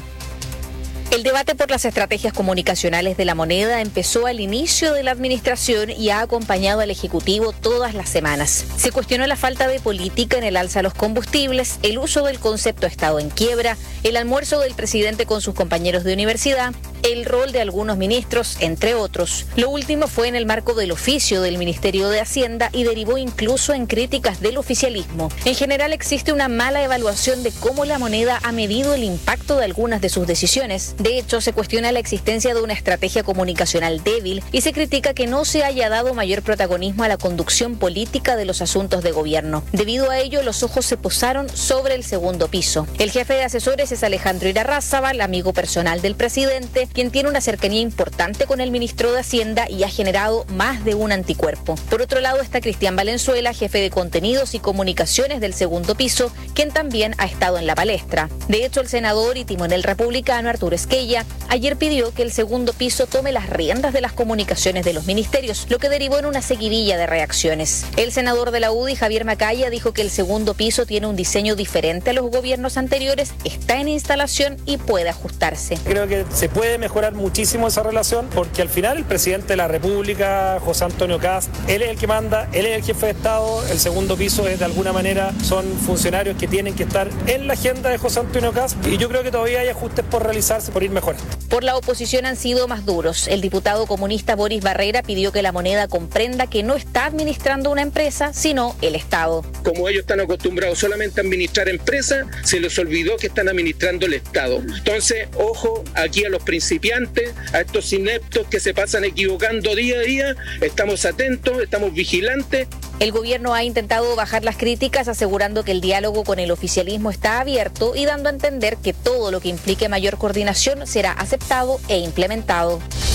El debate por las estrategias comunicacionales de la moneda empezó al inicio de la administración y ha acompañado al Ejecutivo todas las semanas. Se cuestionó la falta de política en el alza a los combustibles, el uso del concepto Estado en quiebra, el almuerzo del presidente con sus compañeros de universidad, el rol de algunos ministros, entre otros. Lo último fue en el marco del oficio del Ministerio de Hacienda y derivó incluso en críticas del oficialismo. En general existe una mala evaluación de cómo la moneda ha medido el impacto de algunas de sus decisiones. De hecho, se cuestiona la existencia de una estrategia comunicacional débil y se critica que no se haya dado mayor protagonismo a la conducción política de los asuntos de gobierno. Debido a ello, los ojos se posaron sobre el segundo piso. El jefe de asesores es Alejandro Irarrázaval, amigo personal del presidente, quien tiene una cercanía importante con el ministro de Hacienda y ha generado más de un anticuerpo. Por otro lado está Cristian Valenzuela, jefe de contenidos y comunicaciones del segundo piso, quien también ha estado en la palestra. De hecho, el senador y timonel republicano Arturo Esquella ayer pidió que el segundo piso tome las riendas de las comunicaciones de los ministerios, lo que derivó en una seguidilla de reacciones. El senador de la UDI, Javier Macaya, dijo que el segundo piso tiene un diseño diferente a los gobiernos anteriores, está en instalación y puede ajustarse. Creo que se puede mejorar muchísimo esa relación porque al final el presidente de la República, José Antonio Kast, él es el que manda, él es el jefe de Estado, el segundo piso es de alguna manera, son funcionarios que tienen que estar en la agenda de José Antonio Kast y yo creo que todavía hay ajustes por realizarse, por ir mejorando. Por la oposición han sido más duros. El diputado comunista Boris Barrera pidió que la moneda comprenda que no está administrando una empresa, sino el Estado. Como ellos están acostumbrados solamente a administrar empresas, se les olvidó que están administrando el Estado. Entonces, ojo aquí a los principiantes, a estos ineptos que se pasan equivocando día a día, estamos atentos, estamos vigilantes. El gobierno ha intentado bajar las críticas asegurando que el diálogo con el oficialismo está abierto y dando a entender que todo lo que implique mayor coordinación será aceptado e implementado.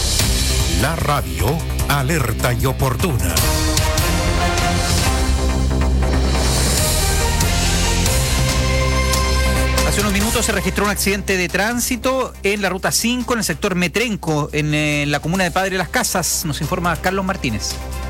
La radio, alerta y oportuna. Hace unos minutos se registró un accidente de tránsito en la ruta 5, en el sector Metrenco, en la comuna de Padre Las Casas. Nos informa Carlos Martínez.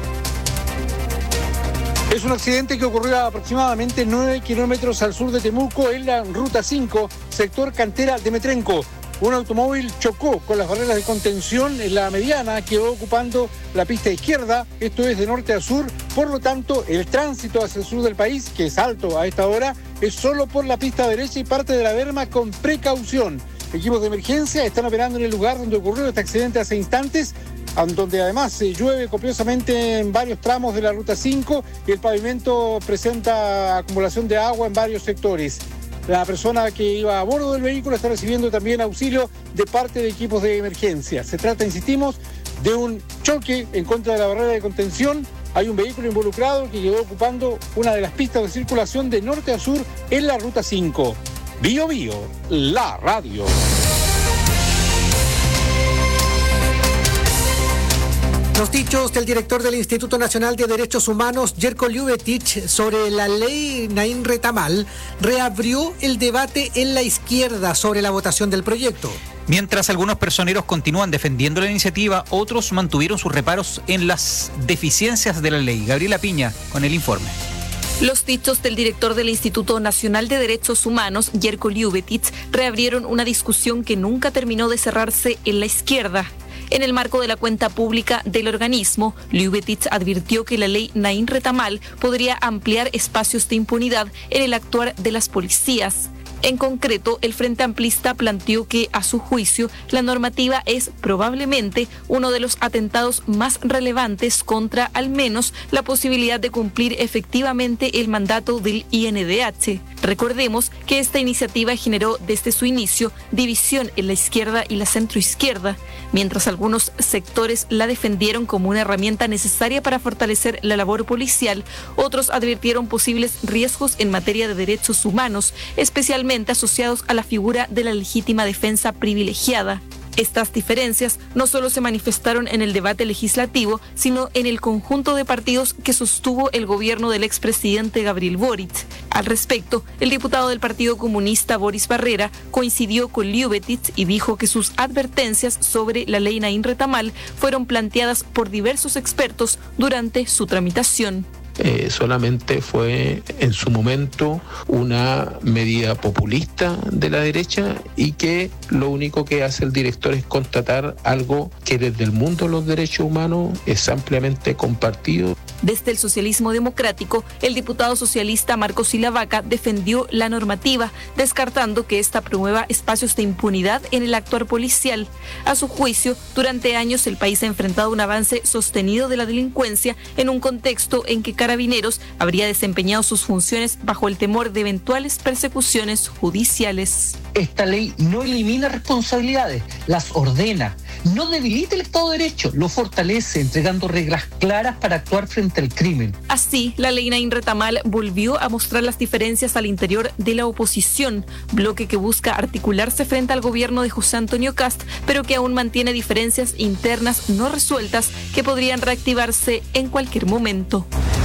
Es un accidente que ocurrió a aproximadamente 9 kilómetros al sur de Temuco, en la ruta 5, sector Cantera de Metrenco. Un automóvil chocó con las barreras de contención en la mediana, quedó ocupando la pista izquierda, esto es de norte a sur, por lo tanto el tránsito hacia el sur del país, que es alto a esta hora, es solo por la pista derecha y parte de la berma con precaución. Equipos de emergencia están operando en el lugar donde ocurrió este accidente hace instantes, donde además se llueve copiosamente en varios tramos de la ruta 5 y el pavimento presenta acumulación de agua en varios sectores. La persona que iba a bordo del vehículo está recibiendo también auxilio de parte de equipos de emergencia. Se trata, insistimos, de un choque en contra de la barrera de contención. Hay un vehículo involucrado que quedó ocupando una de las pistas de circulación de norte a sur en la ruta 5. Bio Bio, la radio. Los dichos del director del Instituto Nacional de Derechos Humanos, Jerko Ljubetich, sobre la ley Naim Retamal, reabrió el debate en la izquierda sobre la votación del proyecto. Mientras algunos personeros continúan defendiendo la iniciativa, otros mantuvieron sus reparos en las deficiencias de la ley. Gabriela Piña, con el informe. Los dichos del director del Instituto Nacional de Derechos Humanos, Jerko Ljubetich, reabrieron una discusión que nunca terminó de cerrarse en la izquierda. En el marco de la cuenta pública del organismo, Ljubetich advirtió que la ley Naim Retamal podría ampliar espacios de impunidad en el actuar de las policías. En concreto, el Frente Amplista planteó que, a su juicio, la normativa es probablemente uno de los atentados más relevantes contra, al menos, la posibilidad de cumplir efectivamente el mandato del INDH. Recordemos que esta iniciativa generó desde su inicio división en la izquierda y la centroizquierda, mientras algunos sectores la defendieron como una herramienta necesaria para fortalecer la labor policial, otros advirtieron posibles riesgos en materia de derechos humanos, especialmente asociados a la figura de la legítima defensa privilegiada. Estas diferencias no solo se manifestaron en el debate legislativo, sino en el conjunto de partidos que sostuvo el gobierno del expresidente Gabriel Boric. Al respecto, el diputado del Partido Comunista Boris Barrera coincidió con Lluvetic y dijo que sus advertencias sobre la ley Naín Retamal fueron planteadas por diversos expertos durante su tramitación. Solamente fue en su momento una medida populista de la derecha y que lo único que hace el director es constatar algo que desde el mundo de los derechos humanos es ampliamente compartido. Desde el socialismo democrático, el diputado socialista Marcos Silavaca defendió la normativa, descartando que esta promueva espacios de impunidad en el actuar policial. A su juicio, durante años el país ha enfrentado un avance sostenido de la delincuencia en un contexto en que Carabineros habría desempeñado sus funciones bajo el temor de eventuales persecuciones judiciales. Esta ley no elimina responsabilidades, las ordena, no debilita el Estado de Derecho, lo fortalece entregando reglas claras para actuar frente al crimen. Así, la ley Naín Retamal volvió a mostrar las diferencias al interior de la oposición, bloque que busca articularse frente al gobierno de José Antonio Kast, pero que aún mantiene diferencias internas no resueltas que podrían reactivarse en cualquier momento.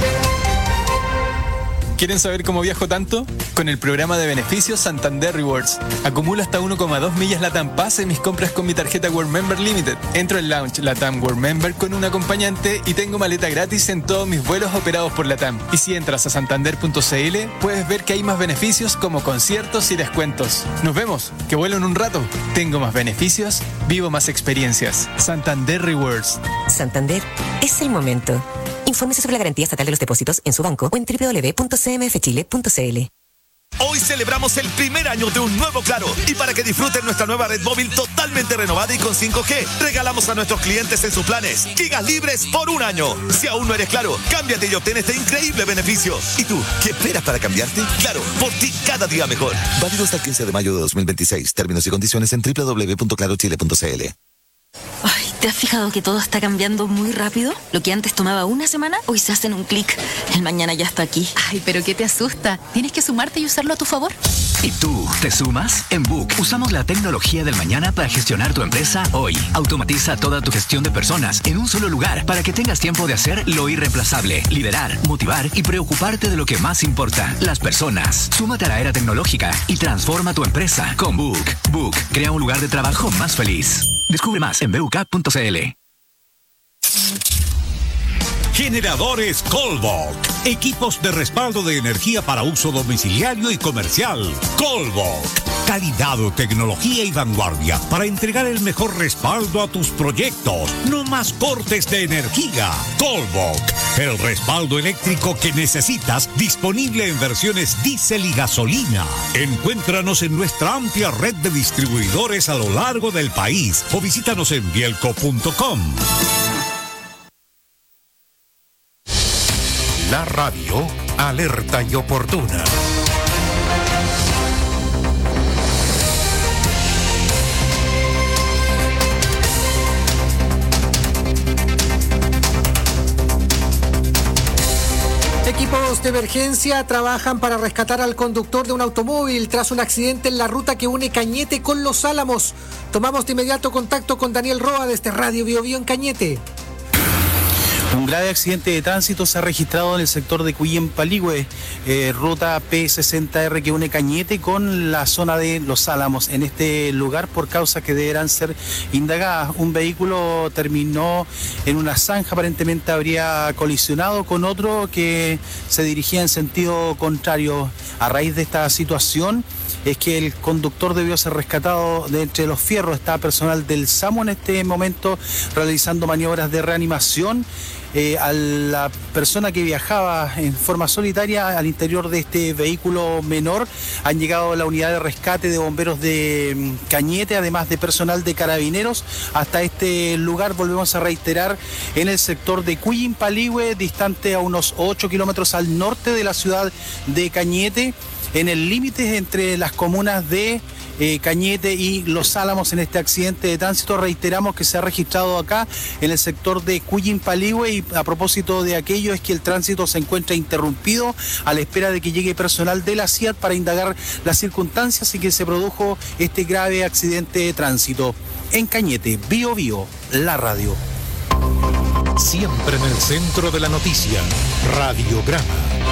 ¿Quieren saber cómo viajo tanto? Con el programa de beneficios Santander Rewards. Acumulo hasta 1,2 millas LATAM Pass en mis compras con mi tarjeta World Member Limited. Entro en Lounge LATAM World Member con un acompañante y tengo maleta gratis en todos mis vuelos operados por LATAM. Y si entras a santander.cl, puedes ver que hay más beneficios como conciertos y descuentos. Nos vemos, que vuelo en un rato. Tengo más beneficios, vivo más experiencias. Santander Rewards. Santander es el momento. Infórmese sobre la garantía estatal de los depósitos en su banco o en www.cmfchile.cl. Hoy celebramos el primer año de un nuevo Claro y para que disfruten nuestra nueva red móvil totalmente renovada y con 5G, regalamos a nuestros clientes en sus planes gigas libres por un año. Si aún no eres Claro, cámbiate y obtén este increíble beneficio. ¿Y tú, qué esperas para cambiarte? Claro, por ti cada día mejor. Válido hasta el 15 de mayo de 2026. Términos y condiciones en www.clarochile.cl. Ay, ¿te has fijado que todo está cambiando muy rápido? Lo que antes tomaba una semana, hoy se hace en un clic. El mañana ya está aquí. Ay, pero ¿qué te asusta? Tienes que sumarte y usarlo a tu favor. ¿Y tú, te sumas? En Book usamos la tecnología del mañana para gestionar tu empresa hoy. Automatiza toda tu gestión de personas en un solo lugar para que tengas tiempo de hacer lo irreemplazable, liderar, motivar y preocuparte de lo que más importa, las personas. Súmate a la era tecnológica y transforma tu empresa con Book. Book crea un lugar de trabajo más feliz. Descubre más en buk.cl. Generadores Colvolt. Equipos de respaldo de energía para uso domiciliario y comercial. Colvolt. Calidad, tecnología y vanguardia para entregar el mejor respaldo a tus proyectos. No más cortes de energía. Colvolt. El respaldo eléctrico que necesitas, disponible en versiones diésel y gasolina. Encuéntranos en nuestra amplia red de distribuidores a lo largo del país o visítanos en bielco.com. La radio alerta y oportuna. Equipos de emergencia trabajan para rescatar al conductor de un automóvil tras un accidente en la ruta que une Cañete con Los Álamos. Tomamos de inmediato contacto con Daniel Roa desde Radio Bio Bio en Cañete. Un grave accidente de tránsito se ha registrado en el sector de Cuyén-Paligüe, ruta P60R que une Cañete con la zona de Los Álamos. En este lugar, por causas que deberán ser indagadas, un vehículo terminó en una zanja, aparentemente habría colisionado con otro que se dirigía en sentido contrario. A raíz de esta situación es que el conductor debió ser rescatado de entre los fierros. Está personal del SAMU en este momento realizando maniobras de reanimación. A la persona que viajaba en forma solitaria al interior de este vehículo menor han llegado la unidad de rescate de bomberos de Cañete, además de personal de Carabineros hasta este lugar. Volvemos a reiterar, en el sector de Cuyén-Paligüe, distante a unos 8 kilómetros al norte de la ciudad de Cañete. en el límite entre las comunas de Cañete y Los Álamos en este accidente de tránsito. Reiteramos que se ha registrado acá en el sector de Cuyín-Paligüe, y a propósito de aquello es que el tránsito se encuentra interrumpido a la espera de que llegue personal de la CIAT para indagar las circunstancias y que se produjo este grave accidente de tránsito. En Cañete, Bio Bio, la radio. Siempre en el centro de la noticia, Radiograma.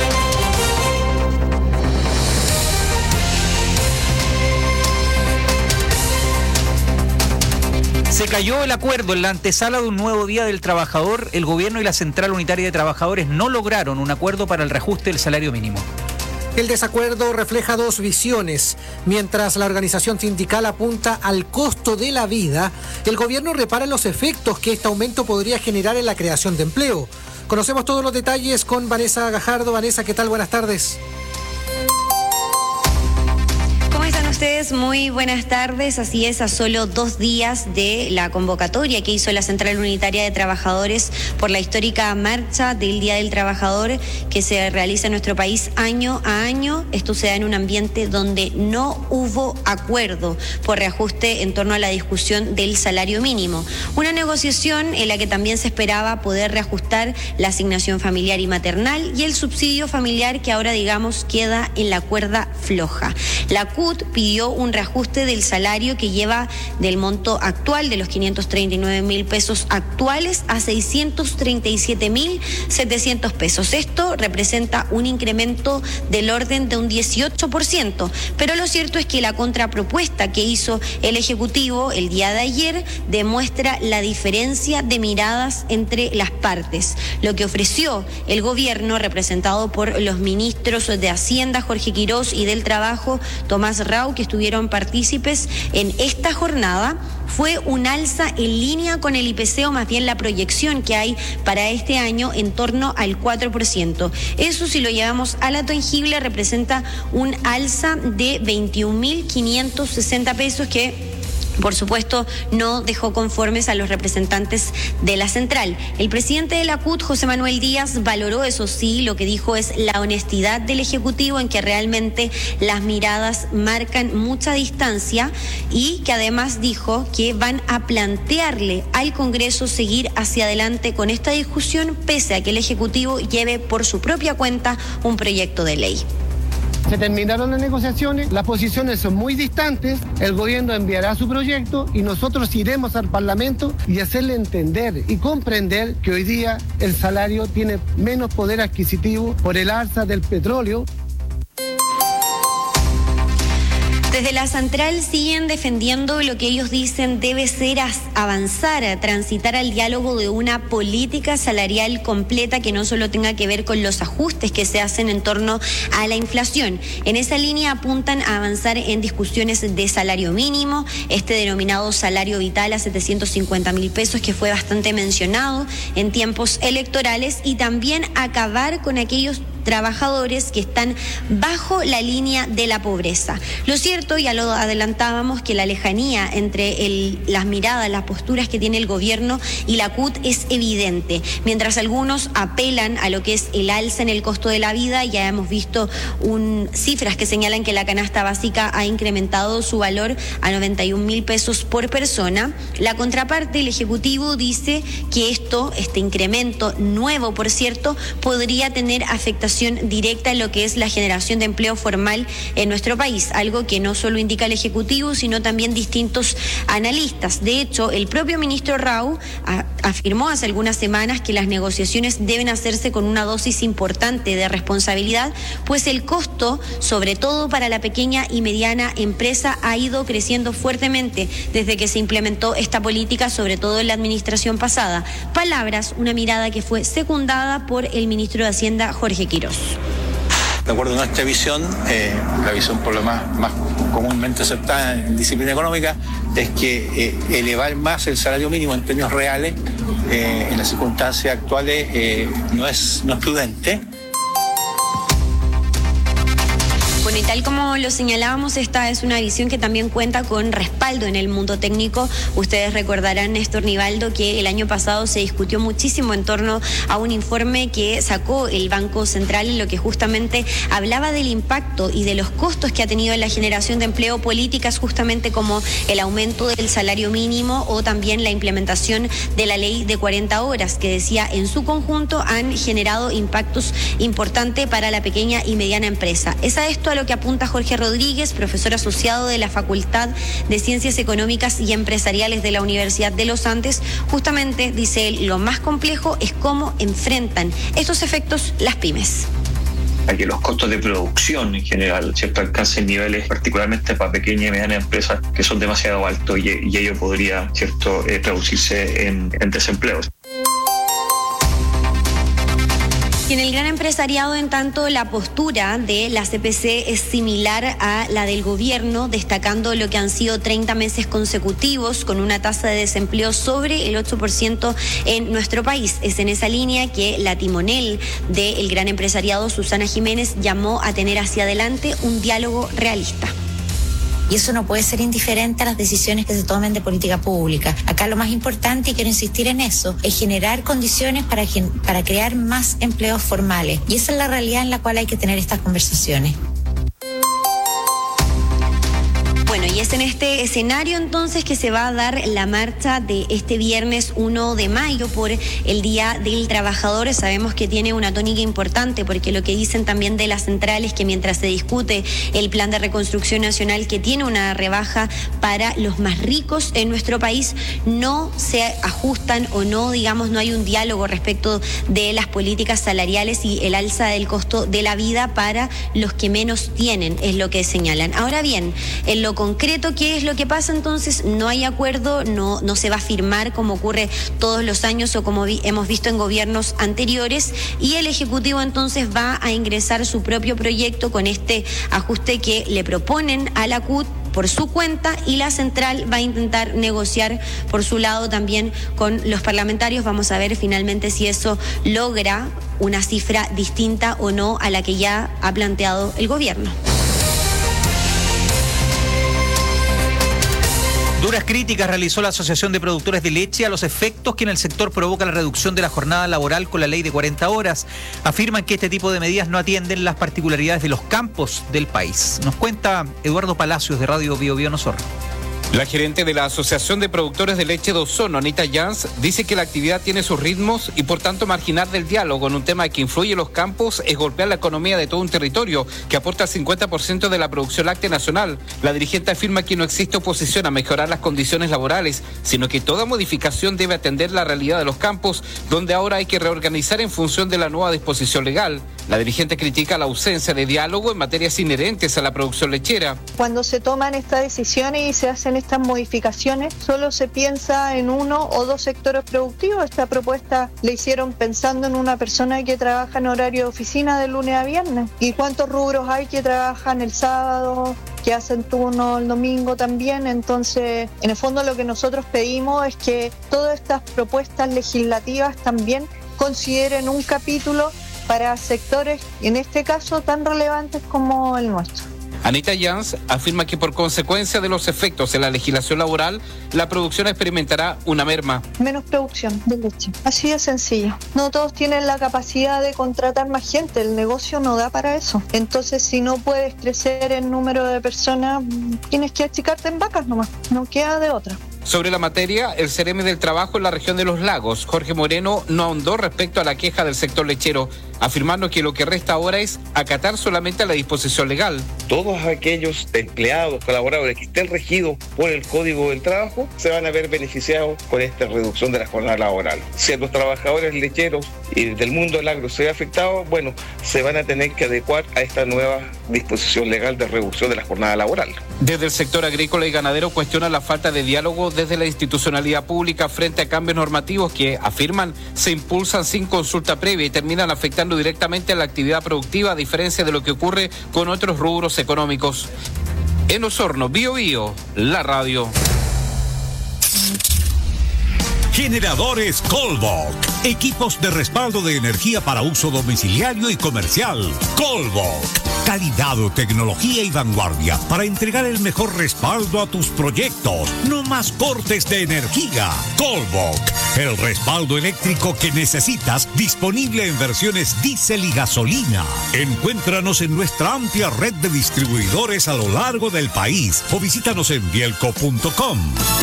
Se cayó el acuerdo en la antesala de un nuevo Día del Trabajador. El gobierno y la Central Unitaria de Trabajadores no lograron un acuerdo para el reajuste del salario mínimo. El desacuerdo refleja dos visiones. Mientras la organización sindical apunta al costo de la vida, el gobierno repara en los efectos que este aumento podría generar en la creación de empleo. Conocemos todos los detalles con Vanessa Gajardo. Vanessa, ¿qué tal? Buenas tardes. ¿Cómo están ustedes? Muy buenas tardes. Así es, a solo 2 días de la convocatoria que hizo la Central Unitaria de Trabajadores por la histórica marcha del Día del Trabajador que se realiza en nuestro país año a año. Esto se da en un ambiente donde no hubo acuerdo por reajuste en torno a la discusión del salario mínimo. Una negociación en la que también se esperaba poder reajustar la asignación familiar y maternal y el subsidio familiar, que ahora, digamos, queda en la cuerda floja. La CUT pidió un reajuste del salario que lleva del monto actual de los 539.000 pesos actuales a 637.700 pesos. Esto representa un incremento del orden de un 18%, pero lo cierto es que la contrapropuesta que hizo el Ejecutivo el día de ayer demuestra la diferencia de miradas entre las partes. Lo que ofreció el gobierno, representado por los ministros de Hacienda, Jorge Quirós, y del Trabajo, Tomás Rau, que estuvieron partícipes en esta jornada, fue un alza en línea con el IPC, o más bien la proyección que hay para este año, en torno al 4%. Eso, si lo llevamos a la tangible, representa un alza de 21.560 pesos que, por supuesto, no dejó conformes a los representantes de la central. El presidente de la CUT, José Manuel Díaz, valoró, eso sí, lo que dijo es la honestidad del Ejecutivo, en que realmente las miradas marcan mucha distancia, y que además dijo que van a plantearle al Congreso seguir hacia adelante con esta discusión, pese a que el Ejecutivo lleve por su propia cuenta un proyecto de ley. Se terminaron las negociaciones, las posiciones son muy distantes, el gobierno enviará su proyecto y nosotros iremos al Parlamento y hacerle entender y comprender que hoy día el salario tiene menos poder adquisitivo por el alza del petróleo. Desde la central siguen defendiendo lo que ellos dicen debe ser avanzar, a transitar al diálogo de una política salarial completa que no solo tenga que ver con los ajustes que se hacen en torno a la inflación. En esa línea apuntan a avanzar en discusiones de salario mínimo, este denominado salario vital a 750.000 pesos, que fue bastante mencionado en tiempos electorales, y también acabar con aquellos trabajadores que están bajo la línea de la pobreza. Lo cierto, ya lo adelantábamos, que la lejanía entre las miradas, las posturas que tiene el gobierno y la CUT es evidente. Mientras algunos apelan a lo que es el alza en el costo de la vida, ya hemos visto cifras que señalan que la canasta básica ha incrementado su valor a 91.000 pesos por persona. La contraparte, el Ejecutivo, dice que este incremento nuevo, por cierto, podría tener afectación directa en lo que es la generación de empleo formal en nuestro país, algo que no solo indica el Ejecutivo, sino también distintos analistas. De hecho, el propio ministro Rau afirmó hace algunas semanas que las negociaciones deben hacerse con una dosis importante de responsabilidad, pues el costo, sobre todo para la pequeña y mediana empresa, ha ido creciendo fuertemente desde que se implementó esta política, sobre todo en la administración pasada. Palabras, una mirada que fue secundada por el ministro de Hacienda, Jorge Quirós. De acuerdo a nuestra visión, la visión por lo más comúnmente aceptada en disciplina económica, es que elevar más el salario mínimo en términos reales en las circunstancias actuales no es prudente. Bueno, y tal como lo señalábamos, esta es una visión que también cuenta con respaldo en el mundo técnico. Ustedes recordarán, Néstor Nivaldo, que el año pasado se discutió muchísimo en torno a un informe que sacó el Banco Central, en lo que justamente hablaba del impacto y de los costos que ha tenido en la generación de empleo políticas justamente como el aumento del salario mínimo o también la implementación de la ley de 40 horas, que decía en su conjunto han generado impactos importantes para la pequeña y mediana empresa. Es a esto a lo que apunta Jorge Rodríguez, profesor asociado de la Facultad de Ciencias Económicas y Empresariales de la Universidad de los Andes. Justamente, dice él, lo más complejo es cómo enfrentan estos efectos las pymes. A que los costos de producción en general, ¿cierto?, alcancen niveles particularmente para pequeñas y medianas empresas que son demasiado altos y ello podría, ¿cierto?, traducirse en desempleo. Y en el gran empresariado, en tanto, la postura de la CPC es similar a la del gobierno, destacando lo que han sido 30 meses consecutivos con una tasa de desempleo sobre el 8% en nuestro país. Es en esa línea que la timonel del gran empresariado, Susana Jiménez, llamó a tener hacia adelante un diálogo realista. Y eso no puede ser indiferente a las decisiones que se tomen de política pública. Acá lo más importante, y quiero insistir en eso, es generar condiciones para crear más empleos formales. Y esa es la realidad en la cual hay que tener estas conversaciones. Bueno, y es en este escenario entonces que se va a dar la marcha de este viernes 1 de mayo por el Día del Trabajador. Sabemos que tiene una tónica importante porque lo que dicen también de las centrales, que mientras se discute el plan de reconstrucción nacional, que tiene una rebaja para los más ricos en nuestro país, no se ajustan o no, digamos, no hay un diálogo respecto de las políticas salariales y el alza del costo de la vida para los que menos tienen, es lo que señalan. Ahora bien, en lo concreto, ¿qué es lo que pasa? Entonces, no hay acuerdo, no se va a firmar como ocurre todos los años o como hemos visto en gobiernos anteriores, y el Ejecutivo entonces va a ingresar su propio proyecto con este ajuste que le proponen a la CUT por su cuenta, y la central va a intentar negociar por su lado también con los parlamentarios. Vamos a ver finalmente si eso logra una cifra distinta o no a la que ya ha planteado el gobierno. Duras críticas realizó la Asociación de Productores de Leche a los efectos que en el sector provoca la reducción de la jornada laboral con la ley de 40 horas. Afirman que este tipo de medidas no atienden las particularidades de los campos del país. Nos cuenta Eduardo Palacios de Radio Bio Bio Osorno. La gerente de la Asociación de Productores de Leche de Osorno, Anita Jans, dice que la actividad tiene sus ritmos y por tanto marginar del diálogo en un tema que influye en los campos es golpear la economía de todo un territorio que aporta el 50% de la producción láctea nacional. La dirigente afirma que no existe oposición a mejorar las condiciones laborales, sino que toda modificación debe atender la realidad de los campos, donde ahora hay que reorganizar en función de la nueva disposición legal. La dirigente critica la ausencia de diálogo en materias inherentes a la producción lechera. Cuando se toman estas decisiones y se hacen estas modificaciones, solo se piensa en uno o dos sectores productivos. Esta propuesta la hicieron pensando en una persona que trabaja en horario de oficina de lunes a viernes. ¿Y cuántos rubros hay que trabajan el sábado, que hacen turno el domingo también? Entonces, en el fondo lo que nosotros pedimos es que todas estas propuestas legislativas también consideren un capítulo para sectores, en este caso, tan relevantes como el nuestro. Anita Jans afirma que por consecuencia de los efectos de la legislación laboral, la producción experimentará una merma. Menos producción de leche. Así de sencillo. No todos tienen la capacidad de contratar más gente. El negocio no da para eso. Entonces, si no puedes crecer en número de personas, tienes que achicarte en vacas nomás. No queda de otra. Sobre la materia, el CEREMI del Trabajo en la región de Los Lagos, Jorge Moreno, no ahondó respecto a la queja del sector lechero, afirmando que lo que resta ahora es acatar solamente a la disposición legal. Todos aquellos empleados, colaboradores que estén regidos por el Código del Trabajo se van a ver beneficiados con esta reducción de la jornada laboral. Si los trabajadores lecheros y del mundo del agro se ve afectado, bueno, se van a tener que adecuar a esta nueva disposición legal de reducción de la jornada laboral. Desde el sector agrícola y ganadero cuestionan la falta de diálogo desde la institucionalidad pública frente a cambios normativos que, afirman, se impulsan sin consulta previa y terminan afectando directamente a la actividad productiva, a diferencia de lo que ocurre con otros rubros económicos. En Osorno, Bio Bio, la radio. Generadores Colbok. Equipos de respaldo de energía para uso domiciliario y comercial. Colbok. Calidad, tecnología y vanguardia para entregar el mejor respaldo a tus proyectos. No más cortes de energía. Colbok. El respaldo eléctrico que necesitas, disponible en versiones diésel y gasolina. Encuéntranos en nuestra amplia red de distribuidores a lo largo del país o visítanos en bielco.com.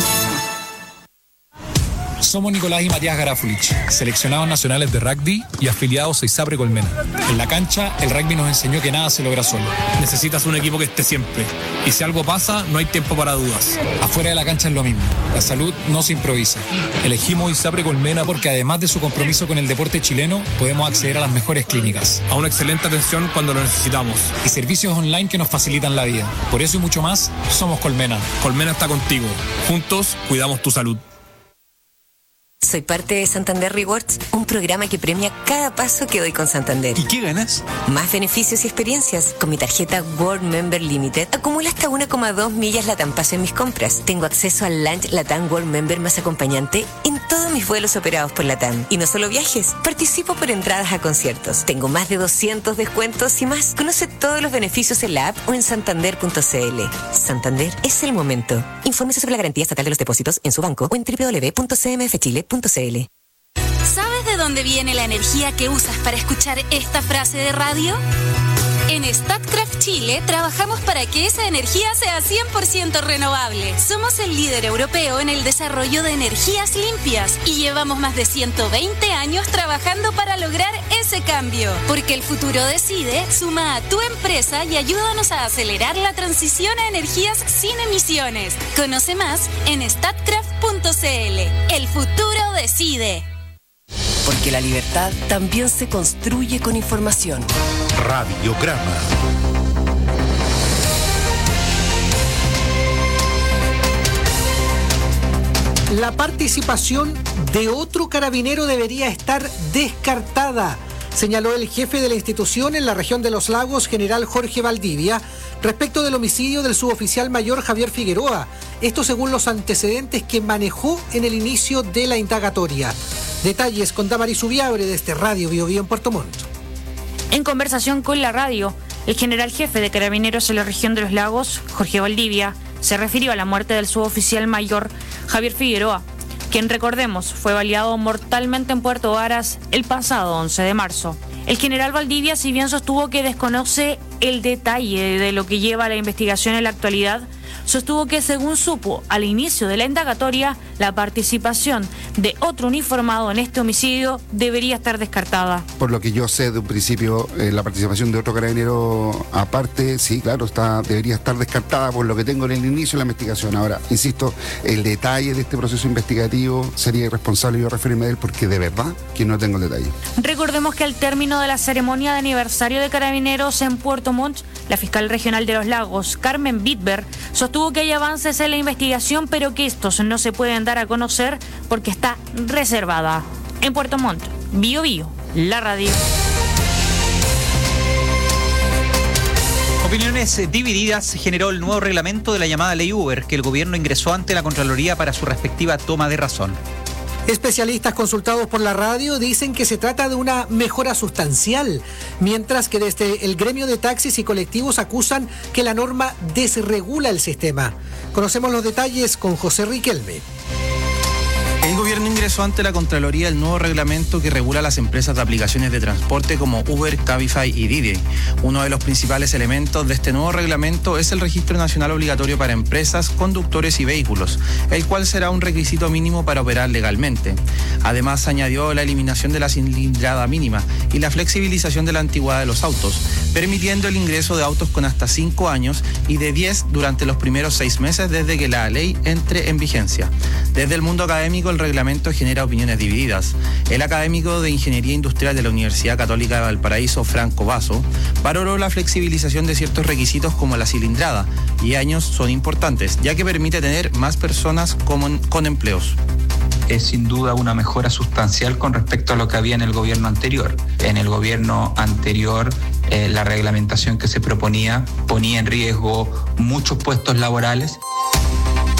Somos Nicolás y Matías Garafulich, seleccionados nacionales de rugby y afiliados a ISAPRE Colmena. En la cancha, el rugby nos enseñó que nada se logra solo. Necesitas un equipo que esté siempre. Y si algo pasa, no hay tiempo para dudas. Afuera de la cancha es lo mismo. La salud no se improvisa. Elegimos ISAPRE Colmena porque además de su compromiso con el deporte chileno, podemos acceder a las mejores clínicas, a una excelente atención cuando lo necesitamos y servicios online que nos facilitan la vida. Por eso y mucho más, somos Colmena. Colmena está contigo. Juntos, cuidamos tu salud. Soy parte de Santander Rewards, un programa que premia cada paso que doy con Santander. ¿Y qué ganas? Más beneficios y experiencias. Con mi tarjeta World Member Limited acumulo hasta 1,2 millas Latam Paso en mis compras. Tengo acceso al lunch Latam World Member más acompañante en todos mis vuelos operados por Latam. Y no solo viajes, participo por entradas a conciertos. Tengo más de 200 descuentos y más. Conoce todos los beneficios en la app o en santander.cl. Santander es el momento. Infórmese sobre la garantía estatal de los depósitos en su banco o en www.cmfchile.cl. ¿Sabes de dónde viene la energía que usas para escuchar esta frase de radio? En Statkraft Chile trabajamos para que esa energía sea 100% renovable. Somos el líder europeo en el desarrollo de energías limpias y llevamos más de 120 años trabajando para lograr ese cambio. Porque el futuro decide, suma a tu empresa y ayúdanos a acelerar la transición a energías sin emisiones. Conoce más en statkraft.cl. El futuro decide. Porque la libertad también se construye con información. Radiograma. La participación de otro carabinero debería estar descartada, señaló el jefe de la institución en la región de Los Lagos, general Jorge Valdivia, respecto del homicidio del suboficial mayor Javier Figueroa. Esto según los antecedentes que manejó en el inicio de la indagatoria. Detalles con Damaris Ubiabre desde Radio Bio Bio en Puerto Montt. En conversación con la radio, el general jefe de Carabineros en la región de Los Lagos, Jorge Valdivia, se refirió a la muerte del suboficial mayor Javier Figueroa, quien, recordemos, fue baleado mortalmente en Puerto Varas el pasado 11 de marzo. El general Valdivia, si bien sostuvo que desconoce el detalle de lo que lleva la investigación en la actualidad, sostuvo que, según supo al inicio de la indagatoria, la participación de otro uniformado en este homicidio debería estar descartada. Por lo que yo sé de un principio, la participación de otro carabinero aparte, sí, claro, debería estar descartada por lo que tengo en el inicio de la investigación. Ahora, insisto, el detalle de este proceso investigativo sería irresponsable yo referirme a él porque de verdad que no tengo el detalle. Recordemos que al término de la ceremonia de aniversario de Carabineros en Puerto Montt, la fiscal regional de Los Lagos, Carmen Bitber, sostuvo que hay avances en la investigación, pero que estos no se pueden dar a conocer porque está reservada. En Puerto Montt, Bio Bio, la radio. Opiniones divididas generó el nuevo reglamento de la llamada Ley Uber, que el gobierno ingresó ante la Contraloría para su respectiva toma de razón. Especialistas consultados por la radio dicen que se trata de una mejora sustancial, mientras que desde el gremio de taxis y colectivos acusan que la norma desregula el sistema. Conocemos los detalles con José Riquelme. El gobierno ingresó ante la Contraloría el nuevo reglamento que regula las empresas de aplicaciones de transporte como Uber, Cabify y Didi. Uno de los principales elementos de este nuevo reglamento es el registro nacional obligatorio para empresas, conductores y vehículos, el cual será un requisito mínimo para operar legalmente. Además, añadió la eliminación de la cilindrada mínima y la flexibilización de la antigüedad de los autos, permitiendo el ingreso de autos con hasta 5 años y de 10 durante los primeros 6 meses desde que la ley entre en vigencia. Desde el mundo académico, el reglamento genera opiniones divididas. El académico de Ingeniería Industrial de la Universidad Católica de Valparaíso, Franco Basso, valoró la flexibilización de ciertos requisitos como la cilindrada y años son importantes, ya que permite tener más personas con empleos. Es sin duda una mejora sustancial con respecto a lo que había en el gobierno anterior. En el gobierno anterior, la reglamentación que se proponía ponía en riesgo muchos puestos laborales.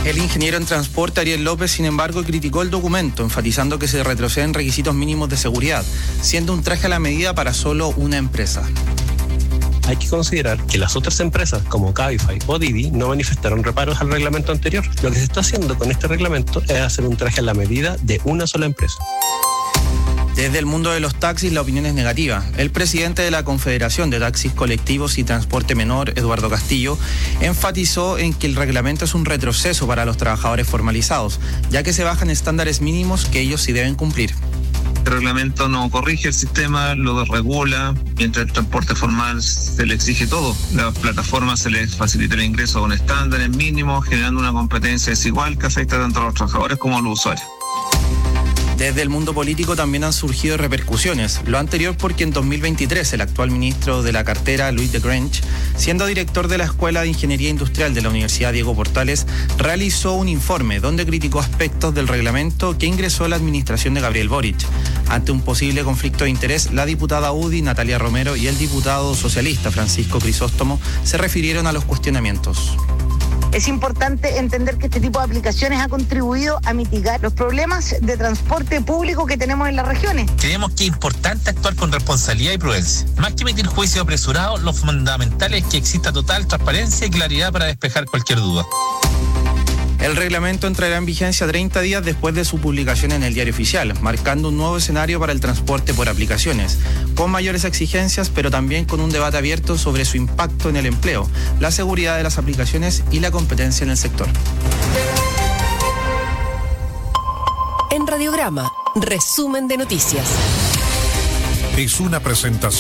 El ingeniero en transporte Ariel López, sin embargo, criticó el documento, enfatizando que se retroceden requisitos mínimos de seguridad, siendo un traje a la medida para solo una empresa. Hay que considerar que las otras empresas como Cabify o Didi no manifestaron reparos al reglamento anterior. Lo que se está haciendo con este reglamento es hacer un traje a la medida de una sola empresa. Desde el mundo de los taxis la opinión es negativa. El presidente de la Confederación de Taxis Colectivos y Transporte Menor, Eduardo Castillo, enfatizó en que el reglamento es un retroceso para los trabajadores formalizados, ya que se bajan estándares mínimos que ellos sí deben cumplir. El reglamento no corrige el sistema, lo regula, mientras el transporte formal se le exige todo. Las plataformas se les facilita el ingreso con estándares mínimos, generando una competencia desigual que afecta tanto a los trabajadores como a los usuarios. Desde el mundo político también han surgido repercusiones. Lo anterior porque en 2023 el actual ministro de la cartera, Louis de Grange, siendo director de la Escuela de Ingeniería Industrial de la Universidad Diego Portales, realizó un informe donde criticó aspectos del reglamento que ingresó la administración de Gabriel Boric. Ante un posible conflicto de interés, la diputada UDI, Natalia Romero, y el diputado socialista, Francisco Crisóstomo, se refirieron a los cuestionamientos. Es importante entender que este tipo de aplicaciones ha contribuido a mitigar los problemas de transporte público que tenemos en las regiones. Creemos que es importante actuar con responsabilidad y prudencia. Más que emitir juicios apresurados, lo fundamental es que exista total transparencia y claridad para despejar cualquier duda. El reglamento entrará en vigencia 30 días después de su publicación en el Diario Oficial, marcando un nuevo escenario para el transporte por aplicaciones, con mayores exigencias, pero también con un debate abierto sobre su impacto en el empleo, la seguridad de las aplicaciones y la competencia en el sector. En Radiograma, resumen de noticias. Es una presentación